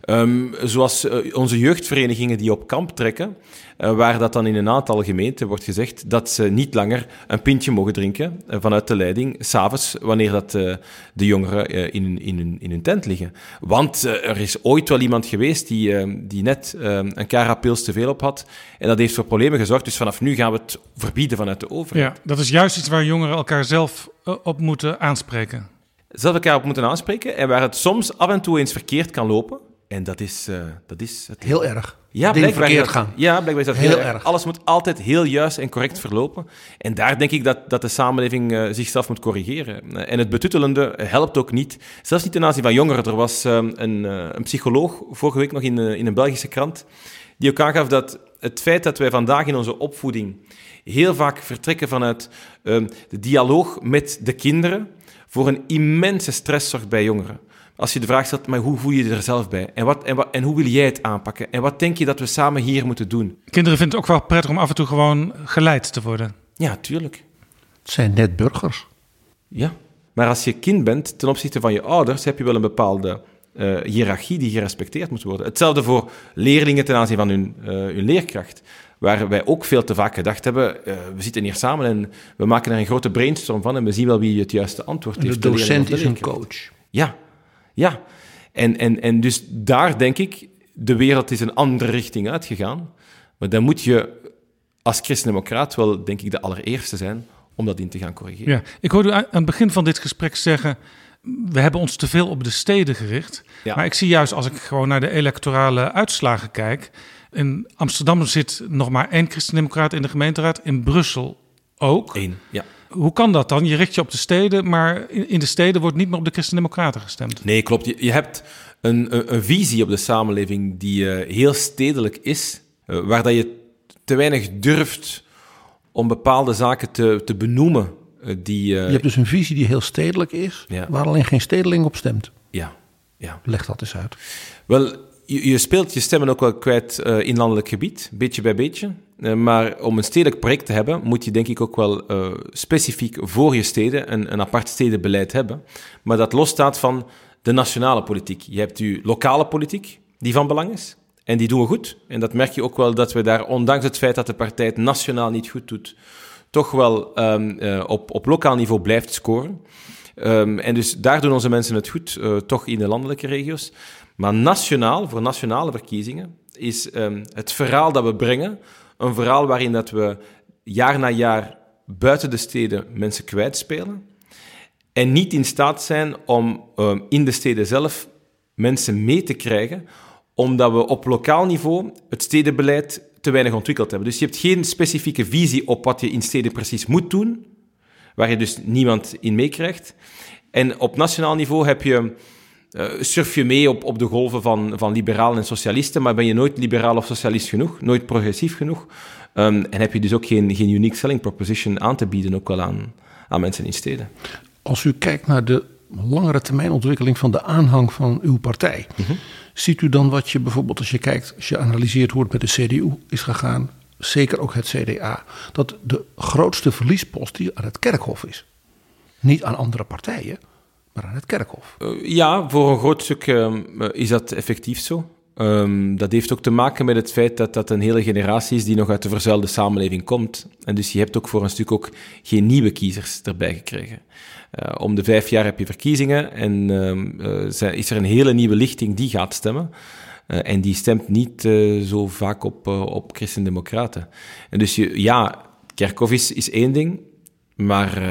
Zoals onze jeugdverenigingen die op kamp trekken, waar dat dan in een aantal gemeenten wordt gezegd dat ze niet langer een pintje mogen drinken vanuit de leiding, 's avonds, wanneer dat de jongeren in hun tent liggen. Want er is ooit wel iemand geweest die net een carapils te veel op had, en dat heeft voor problemen gezorgd, dus vanaf nu gaan we het verbieden vanuit de overheid. Ja, dat is juist iets waar jongeren elkaar zelf op moeten aanspreken. Zelf elkaar op moeten aanspreken, en waar het soms af en toe eens verkeerd kan lopen. En dat is het heel erg. Ja, blijkbaar verkeerd gaan. Ja, blijkbaar is dat heel erg. Alles moet altijd heel juist en correct verlopen. En daar denk ik dat de samenleving zichzelf moet corrigeren. En het betuttelende helpt ook niet. Zelfs niet ten aanzien van jongeren. Er was een psycholoog vorige week nog in een Belgische krant die ook aangaf dat het feit dat wij vandaag in onze opvoeding heel vaak vertrekken vanuit de dialoog met de kinderen voor een immense stress zorgt bij jongeren. Als je de vraag stelt, maar hoe voel je je er zelf bij? En hoe wil jij het aanpakken? En wat denk je dat we samen hier moeten doen? Kinderen vinden het ook wel prettig om af en toe gewoon geleid te worden. Ja, tuurlijk. Het zijn net burgers. Ja, maar als je kind bent ten opzichte van je ouders, heb je wel een bepaalde hiërarchie die gerespecteerd moet worden. Hetzelfde voor leerlingen ten aanzien van hun leerkracht. Waar wij ook veel te vaak gedacht hebben, we zitten hier samen en we maken er een grote brainstorm van en we zien wel wie het juiste antwoord heeft. De docent is een coach. Ja. En dus daar denk ik, de wereld is een andere richting uitgegaan. Maar dan moet je als christendemocraat wel, denk ik, de allereerste zijn om dat in te gaan corrigeren. Ja, ik hoorde u aan het begin van dit gesprek zeggen, we hebben ons te veel op de steden gericht. Ja. Maar ik zie juist, als ik gewoon naar de electorale uitslagen kijk, in Amsterdam zit nog maar 1 christendemocraat in de gemeenteraad, in Brussel ook. 1, ja. Hoe kan dat dan? Je richt je op de steden, maar in de steden wordt niet meer op de christendemocraten gestemd. Nee, klopt. Je hebt een visie op de samenleving die heel stedelijk is, waar dat je te weinig durft om bepaalde zaken te benoemen. Je hebt dus een visie die heel stedelijk is, waar alleen geen stedeling op stemt. Ja. Leg dat eens uit. Wel, je speelt je stemmen ook wel kwijt in landelijk gebied, beetje bij beetje. Maar om een stedelijk project te hebben, moet je denk ik ook wel specifiek voor je steden een apart stedenbeleid hebben. Maar dat losstaat van de nationale politiek. Je hebt je lokale politiek, die van belang is. En die doen we goed. En dat merk je ook wel dat we daar, ondanks het feit dat de partij het nationaal niet goed doet, toch wel op lokaal niveau blijft scoren. En dus daar doen onze mensen het goed, toch in de landelijke regio's. Maar nationaal, voor nationale verkiezingen, is het verhaal dat we brengen een verhaal waarin dat we jaar na jaar buiten de steden mensen kwijtspelen en niet in staat zijn om in de steden zelf mensen mee te krijgen, omdat we op lokaal niveau het stedenbeleid te weinig ontwikkeld hebben. Dus je hebt geen specifieke visie op wat je in steden precies moet doen, waar je dus niemand in meekrijgt. En op nationaal niveau heb je, surf je mee op de golven van liberalen en socialisten, maar ben je nooit liberaal of socialist genoeg, nooit progressief genoeg. En heb je dus ook geen unique selling proposition aan te bieden, ook wel aan mensen in steden. Als u kijkt naar de langere termijn ontwikkeling van de aanhang van uw partij, ziet u dan wat je bijvoorbeeld als je analyseert hoe het met de CDU is gegaan, zeker ook het CDA, dat de grootste verliespost die aan het kerkhof is. Niet aan andere partijen, maar aan het kerkhof. Ja, voor een groot stuk is dat effectief zo. Dat heeft ook te maken met het feit dat dat een hele generatie is die nog uit de verzuilde samenleving komt. En dus je hebt ook voor een stuk ook geen nieuwe kiezers erbij gekregen. Om de 5 jaar heb je verkiezingen en is er een hele nieuwe lichting die gaat stemmen. En die stemt niet zo vaak op christendemocraten. En dus kerkhof is één ding, maar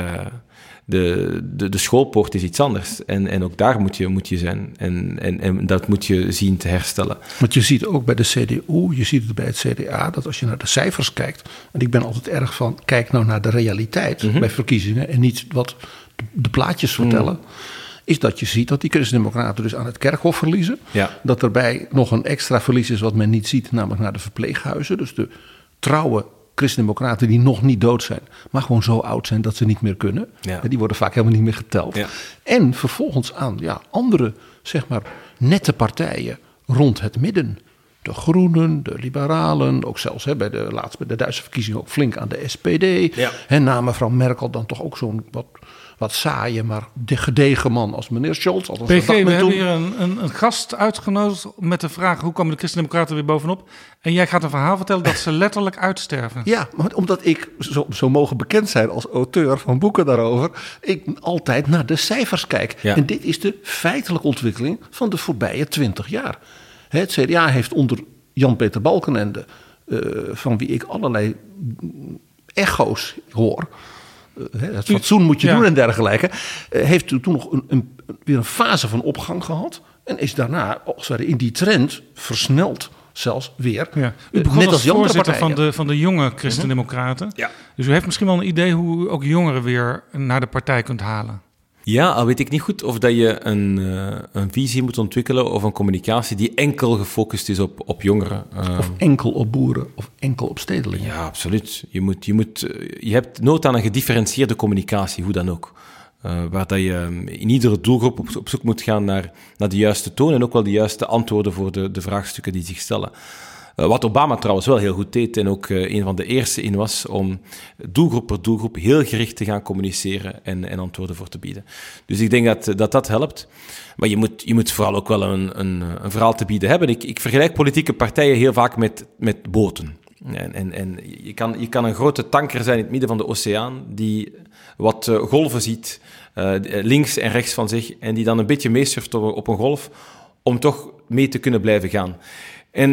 de schoolpoort is iets anders. En ook daar moet je zijn. En dat moet je zien te herstellen. Want je ziet ook bij de CDU, je ziet het bij het CDA, dat als je naar de cijfers kijkt, en ik ben altijd erg van, kijk nou naar de realiteit bij verkiezingen en niet wat de plaatjes vertellen, is dat je ziet dat die christendemocraten dus aan het kerkhof verliezen. Ja. Dat erbij nog een extra verlies is wat men niet ziet, namelijk naar de verpleeghuizen. Dus de trouwe christendemocraten die nog niet dood zijn, maar gewoon zo oud zijn dat ze niet meer kunnen. Ja. Die worden vaak helemaal niet meer geteld. Ja. En vervolgens aan andere, zeg maar, nette partijen rond het midden. De Groenen, de Liberalen, ook zelfs bij de Duitse verkiezingen ook flink aan de SPD. Ja. En na mevrouw Merkel dan toch ook zo'n wat saaie, maar gedegen man als meneer Scholz. PG, we hebben hier een gast uitgenodigd met de vraag, hoe komen de christendemocraten weer bovenop? En jij gaat een verhaal vertellen dat ze letterlijk uitsterven. Ja, maar omdat ik zo mogen bekend zijn als auteur van boeken daarover, ik altijd naar de cijfers kijk. Ja. En dit is de feitelijke ontwikkeling van de voorbije 20 jaar. Het CDA heeft onder Jan-Peter Balkenende, van wie ik allerlei echo's hoor, het fatsoen moet je doen en dergelijke, heeft toen nog weer een fase van opgang gehad en is daarna in die trend versneld zelfs weer. Ja. U begon net als voorzitter van de jonge christendemocraten. Ja. Dus u heeft misschien wel een idee hoe u ook jongeren weer naar de partij kunt halen. Ja, al weet ik niet goed of dat je een visie moet ontwikkelen of een communicatie die enkel gefocust is op jongeren. Of enkel op boeren of enkel op stedelingen. Ja, absoluut. Je hebt nood aan een gedifferentieerde communicatie, hoe dan ook. Waar dat je in iedere doelgroep op zoek moet gaan naar de juiste toon en ook wel de juiste antwoorden voor de vraagstukken die zich stellen. Wat Obama trouwens wel heel goed deed en ook een van de eerste in was om doelgroep per doelgroep heel gericht te gaan communiceren en antwoorden voor te bieden. Dus ik denk dat helpt. Maar je moet vooral ook wel een verhaal te bieden hebben. Ik vergelijk politieke partijen heel vaak met boten. En je kan een grote tanker zijn in het midden van de oceaan die wat golven ziet, links en rechts van zich, en die dan een beetje meesurft op een golf om toch mee te kunnen blijven gaan. En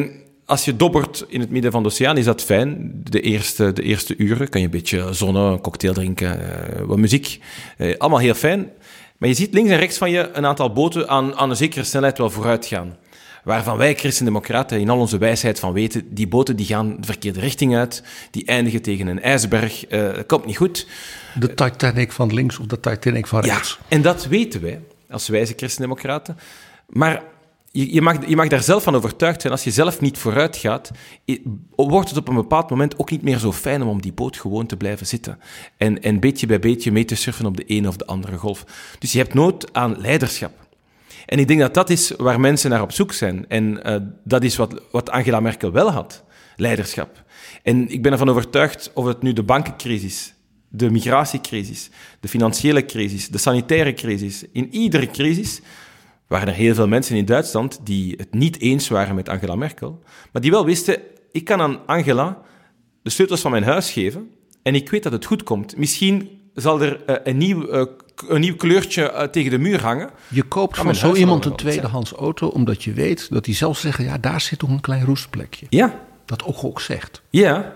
als je dobbert in het midden van de oceaan, is dat fijn. De eerste uren kan je een beetje zonnen, een cocktail drinken, wat muziek. Allemaal heel fijn. Maar je ziet links en rechts van je een aantal boten aan een zekere snelheid wel vooruit gaan. Waarvan wij christendemocraten in al onze wijsheid van weten, die boten die gaan de verkeerde richting uit, die eindigen tegen een ijsberg, dat komt niet goed. De Titanic van links of de Titanic van rechts. Ja, en dat weten wij als wijze christendemocraten. Maar je mag daar zelf van overtuigd zijn. Als je zelf niet vooruit gaat, wordt het op een bepaald moment ook niet meer zo fijn om op die boot gewoon te blijven zitten. En beetje bij beetje mee te surfen op de ene of de andere golf. Dus je hebt nood aan leiderschap. En ik denk dat dat is waar mensen naar op zoek zijn. En dat is wat Angela Merkel wel had. Leiderschap. En ik ben ervan overtuigd, of het nu de bankencrisis, de migratiecrisis, de financiële crisis, de sanitaire crisis, in iedere crisis waren er heel veel mensen in Duitsland die het niet eens waren met Angela Merkel, maar die wel wisten, ik kan aan Angela de sleutels van mijn huis geven en ik weet dat het goed komt. Misschien zal er een nieuw kleurtje tegen de muur hangen. Je koopt van zo iemand een tweedehands auto omdat je weet dat hij zelf zegt, ja, daar zit toch een klein roestplekje. Ja. Dat ook zegt. Ja.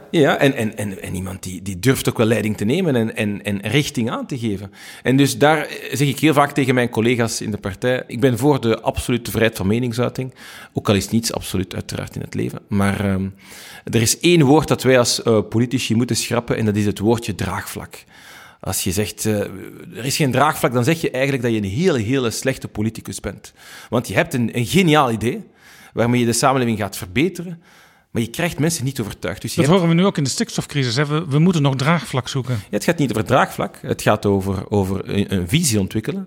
En iemand die durft ook wel leiding te nemen en richting aan te geven. En dus daar zeg ik heel vaak tegen mijn collega's in de partij, ik ben voor de absolute vrijheid van meningsuiting, ook al is niets absoluut uiteraard in het leven. Maar er is één woord dat wij als politici moeten schrappen en dat is het woordje draagvlak. Als je zegt, er is geen draagvlak, dan zeg je eigenlijk dat je een hele slechte politicus bent. Want je hebt een geniaal idee waarmee je de samenleving gaat verbeteren, maar je krijgt mensen niet overtuigd. Dus horen we nu ook in de stikstofcrisis. Hè? We moeten nog draagvlak zoeken. Ja, het gaat niet over draagvlak. Het gaat over een visie ontwikkelen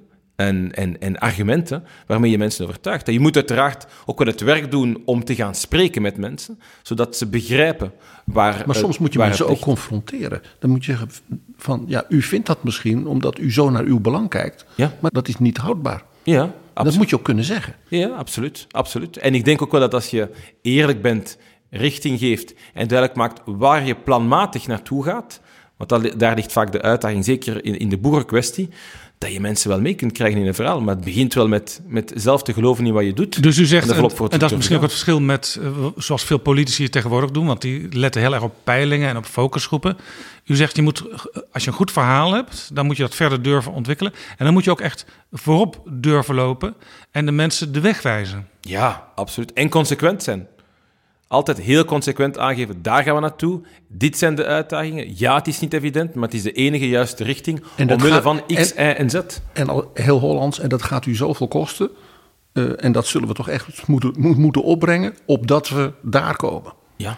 en argumenten waarmee je mensen overtuigt. En je moet uiteraard ook wel het werk doen om te gaan spreken met mensen, zodat ze begrijpen waar. Maar soms moet je mensen ook confronteren. Dan moet je zeggen van, ja, u vindt dat misschien omdat u zo naar uw belang kijkt, maar dat is niet houdbaar. Ja, absoluut. Dat moet je ook kunnen zeggen. Ja, absoluut. En ik denk ook wel dat als je eerlijk bent, richting geeft en duidelijk maakt waar je planmatig naartoe gaat, want daar ligt vaak de uitdaging, zeker in de boerenkwestie, dat je mensen wel mee kunt krijgen in een verhaal. Maar het begint wel met zelf te geloven in wat je doet. Dus u zegt, en dat is misschien ook het verschil met, zoals veel politici het tegenwoordig doen, want die letten heel erg op peilingen en op focusgroepen. U zegt, als je een goed verhaal hebt, dan moet je dat verder durven ontwikkelen. En dan moet je ook echt voorop durven lopen en de mensen de weg wijzen. Ja, absoluut. En consequent zijn. Altijd heel consequent aangeven, daar gaan we naartoe. Dit zijn de uitdagingen. Ja, het is niet evident, maar het is de enige juiste richting omwille van X, Y en Z. En al heel Hollands, en dat gaat u zoveel kosten. En dat zullen we toch echt moeten opbrengen, opdat we daar komen. Ja.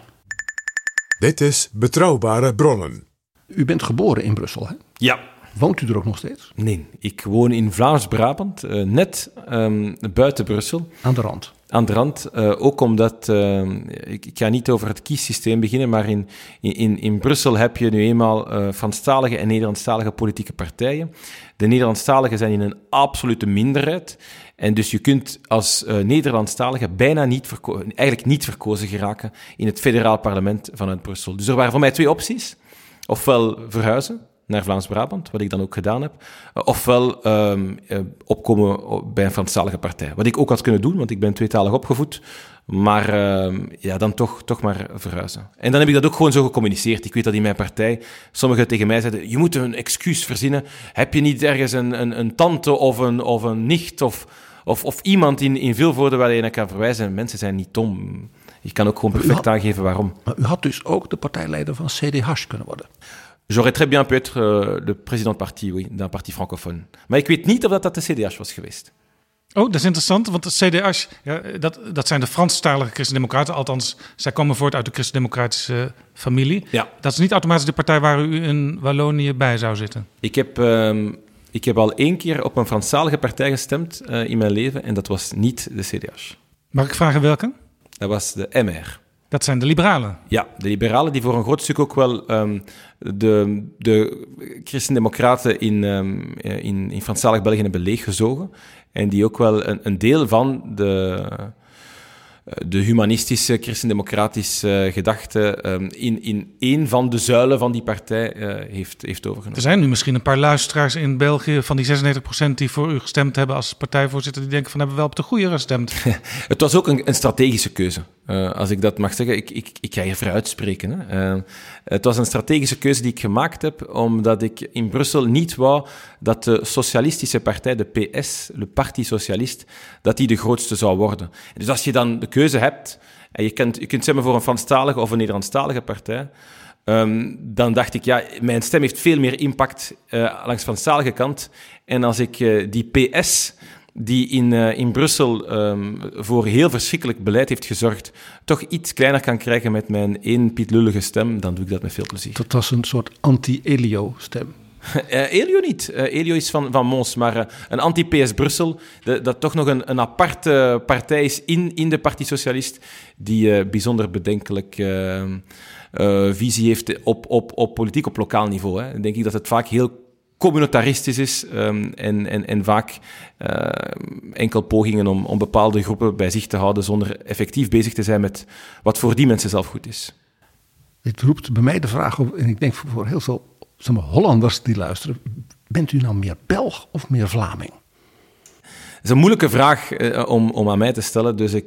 Dit is Betrouwbare Bronnen. U bent geboren in Brussel, hè? Ja. Woont u er ook nog steeds? Nee, ik woon in Vlaams-Brabant, net buiten Brussel. Aan de rand? Aan de rand, ook omdat, ik ga niet over het kiessysteem beginnen, maar in Brussel heb je nu eenmaal Franstalige en Nederlandstalige politieke partijen. De Nederlandstaligen zijn in een absolute minderheid. En dus je kunt als Nederlandstalige bijna eigenlijk niet verkozen geraken in het federaal parlement vanuit Brussel. Dus er waren voor mij twee opties. Ofwel verhuizen naar Vlaams-Brabant, wat ik dan ook gedaan heb, ofwel opkomen bij een Franstalige partij. Wat ik ook had kunnen doen, want ik ben tweetalig opgevoed, maar dan toch maar verhuizen. En dan heb ik dat ook gewoon zo gecommuniceerd. Ik weet dat in mijn partij sommigen tegen mij zeiden, je moet een excuus verzinnen. Heb je niet ergens een tante of een nicht of iemand in Vilvoorde waar je naar kan verwijzen? Mensen zijn niet dom. Je kan ook gewoon perfect aangeven waarom. Maar u had dus ook de partijleider van CDH kunnen worden. J'aurais très bien pu être le président de parti, oui, d'un parti francophone. Maar ik weet niet of dat de CDH was geweest. Oh, dat is interessant, want de CDH, ja, dat zijn de Franstalige christendemocraten. Althans, zij komen voort uit de christendemocratische familie. Ja. Dat is niet automatisch de partij waar u in Wallonië bij zou zitten. Ik heb al 1 keer op een Franstalige partij gestemd in mijn leven en dat was niet de CDH. Mag ik vragen welke? Dat was de MR. Dat zijn de liberalen? Ja, de liberalen die voor een groot stuk ook wel de christendemocraten in Franstalig België hebben leeggezogen. En die ook wel een deel van de humanistische, christendemocratische gedachte in een van de zuilen van die partij heeft overgenomen. Er zijn nu misschien een paar luisteraars in België van die 96% die voor u gestemd hebben als partijvoorzitter, die denken van hebben we wel op de goede gestemd. Het was ook een strategische keuze. Als ik dat mag zeggen, ik ga hier vrij uitspreken. Hè. Het was een strategische keuze die ik gemaakt heb, omdat ik in Brussel niet wou dat de socialistische partij, de PS, le Parti Socialiste, dat die de grootste zou worden. Dus als je dan de keuze hebt, en je kunt stemmen voor een Franstalige of een Nederlandstalige partij, dan dacht ik, ja, mijn stem heeft veel meer impact langs de Franstalige kant. En als ik die PS, die in Brussel voor heel verschrikkelijk beleid heeft gezorgd, toch iets kleiner kan krijgen met mijn één pietlullige stem, dan doe ik dat met veel plezier. Dat was een soort anti-Elio-stem. Elio niet. Elio is van Mons, maar een anti-PS Brussel, dat toch nog een aparte partij is in de Parti Socialiste, die bijzonder bedenkelijk visie heeft op politiek op lokaal niveau. Hè. Dan denk ik dat het vaak heel communitaristisch is en vaak enkel pogingen om bepaalde groepen bij zich te houden zonder effectief bezig te zijn met wat voor die mensen zelf goed is. Dit roept bij mij de vraag op, en ik denk voor heel veel Hollanders die luisteren, bent u nou meer Belg of meer Vlaming? Dat is een moeilijke vraag om aan mij te stellen, dus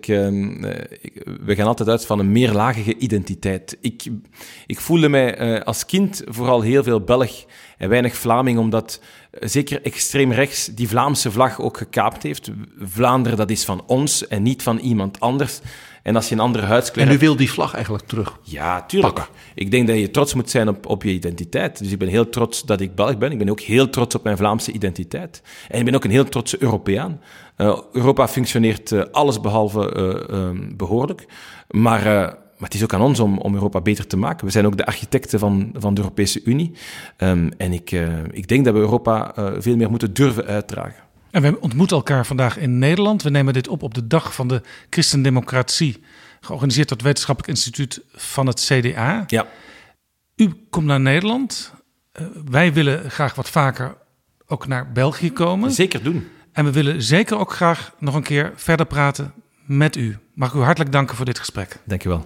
we gaan altijd uit van een meerlagige identiteit. Ik voelde mij als kind vooral heel veel Belg en weinig Vlaming, omdat zeker extreem rechts die Vlaamse vlag ook gekaapt heeft. Vlaanderen, dat is van ons en niet van iemand anders. En als je een andere huidskleur En u wil die vlag eigenlijk terug? Ja, tuurlijk. Pakken. Ik denk dat je trots moet zijn op je identiteit. Dus ik ben heel trots dat ik Belg ben. Ik ben ook heel trots op mijn Vlaamse identiteit. En ik ben ook een heel trotse Europeaan. Europa functioneert allesbehalve behoorlijk. Maar het is ook aan ons om Europa beter te maken. We zijn ook de architecten van de Europese Unie. En ik denk dat we Europa veel meer moeten durven uitdragen. En we ontmoeten elkaar vandaag in Nederland. We nemen dit op de dag van de Christendemocratie, georganiseerd door het Wetenschappelijk Instituut van het CDA. Ja. U komt naar Nederland. Wij willen graag wat vaker ook naar België komen. Zeker doen. En we willen zeker ook graag nog een keer verder praten met u. Mag ik u hartelijk danken voor dit gesprek. Dank je wel.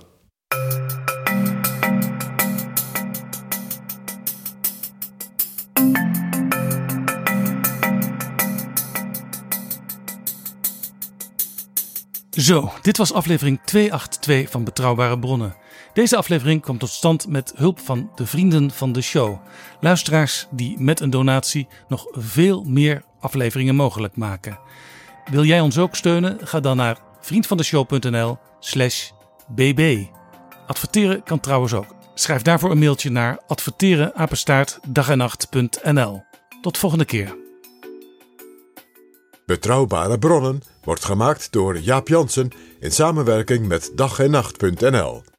Zo, dit was aflevering 282 van Betrouwbare Bronnen. Deze aflevering kwam tot stand met hulp van de vrienden van de show. Luisteraars die met een donatie nog veel meer afleveringen mogelijk maken. Wil jij ons ook steunen? Ga dan naar vriendvandeshow.nl/bb. Adverteren kan trouwens ook. Schrijf daarvoor een mailtje naar adverteren@dagennacht.nl. Tot volgende keer. Betrouwbare Bronnen wordt gemaakt door Jaap Jansen in samenwerking met dag-en-nacht.nl.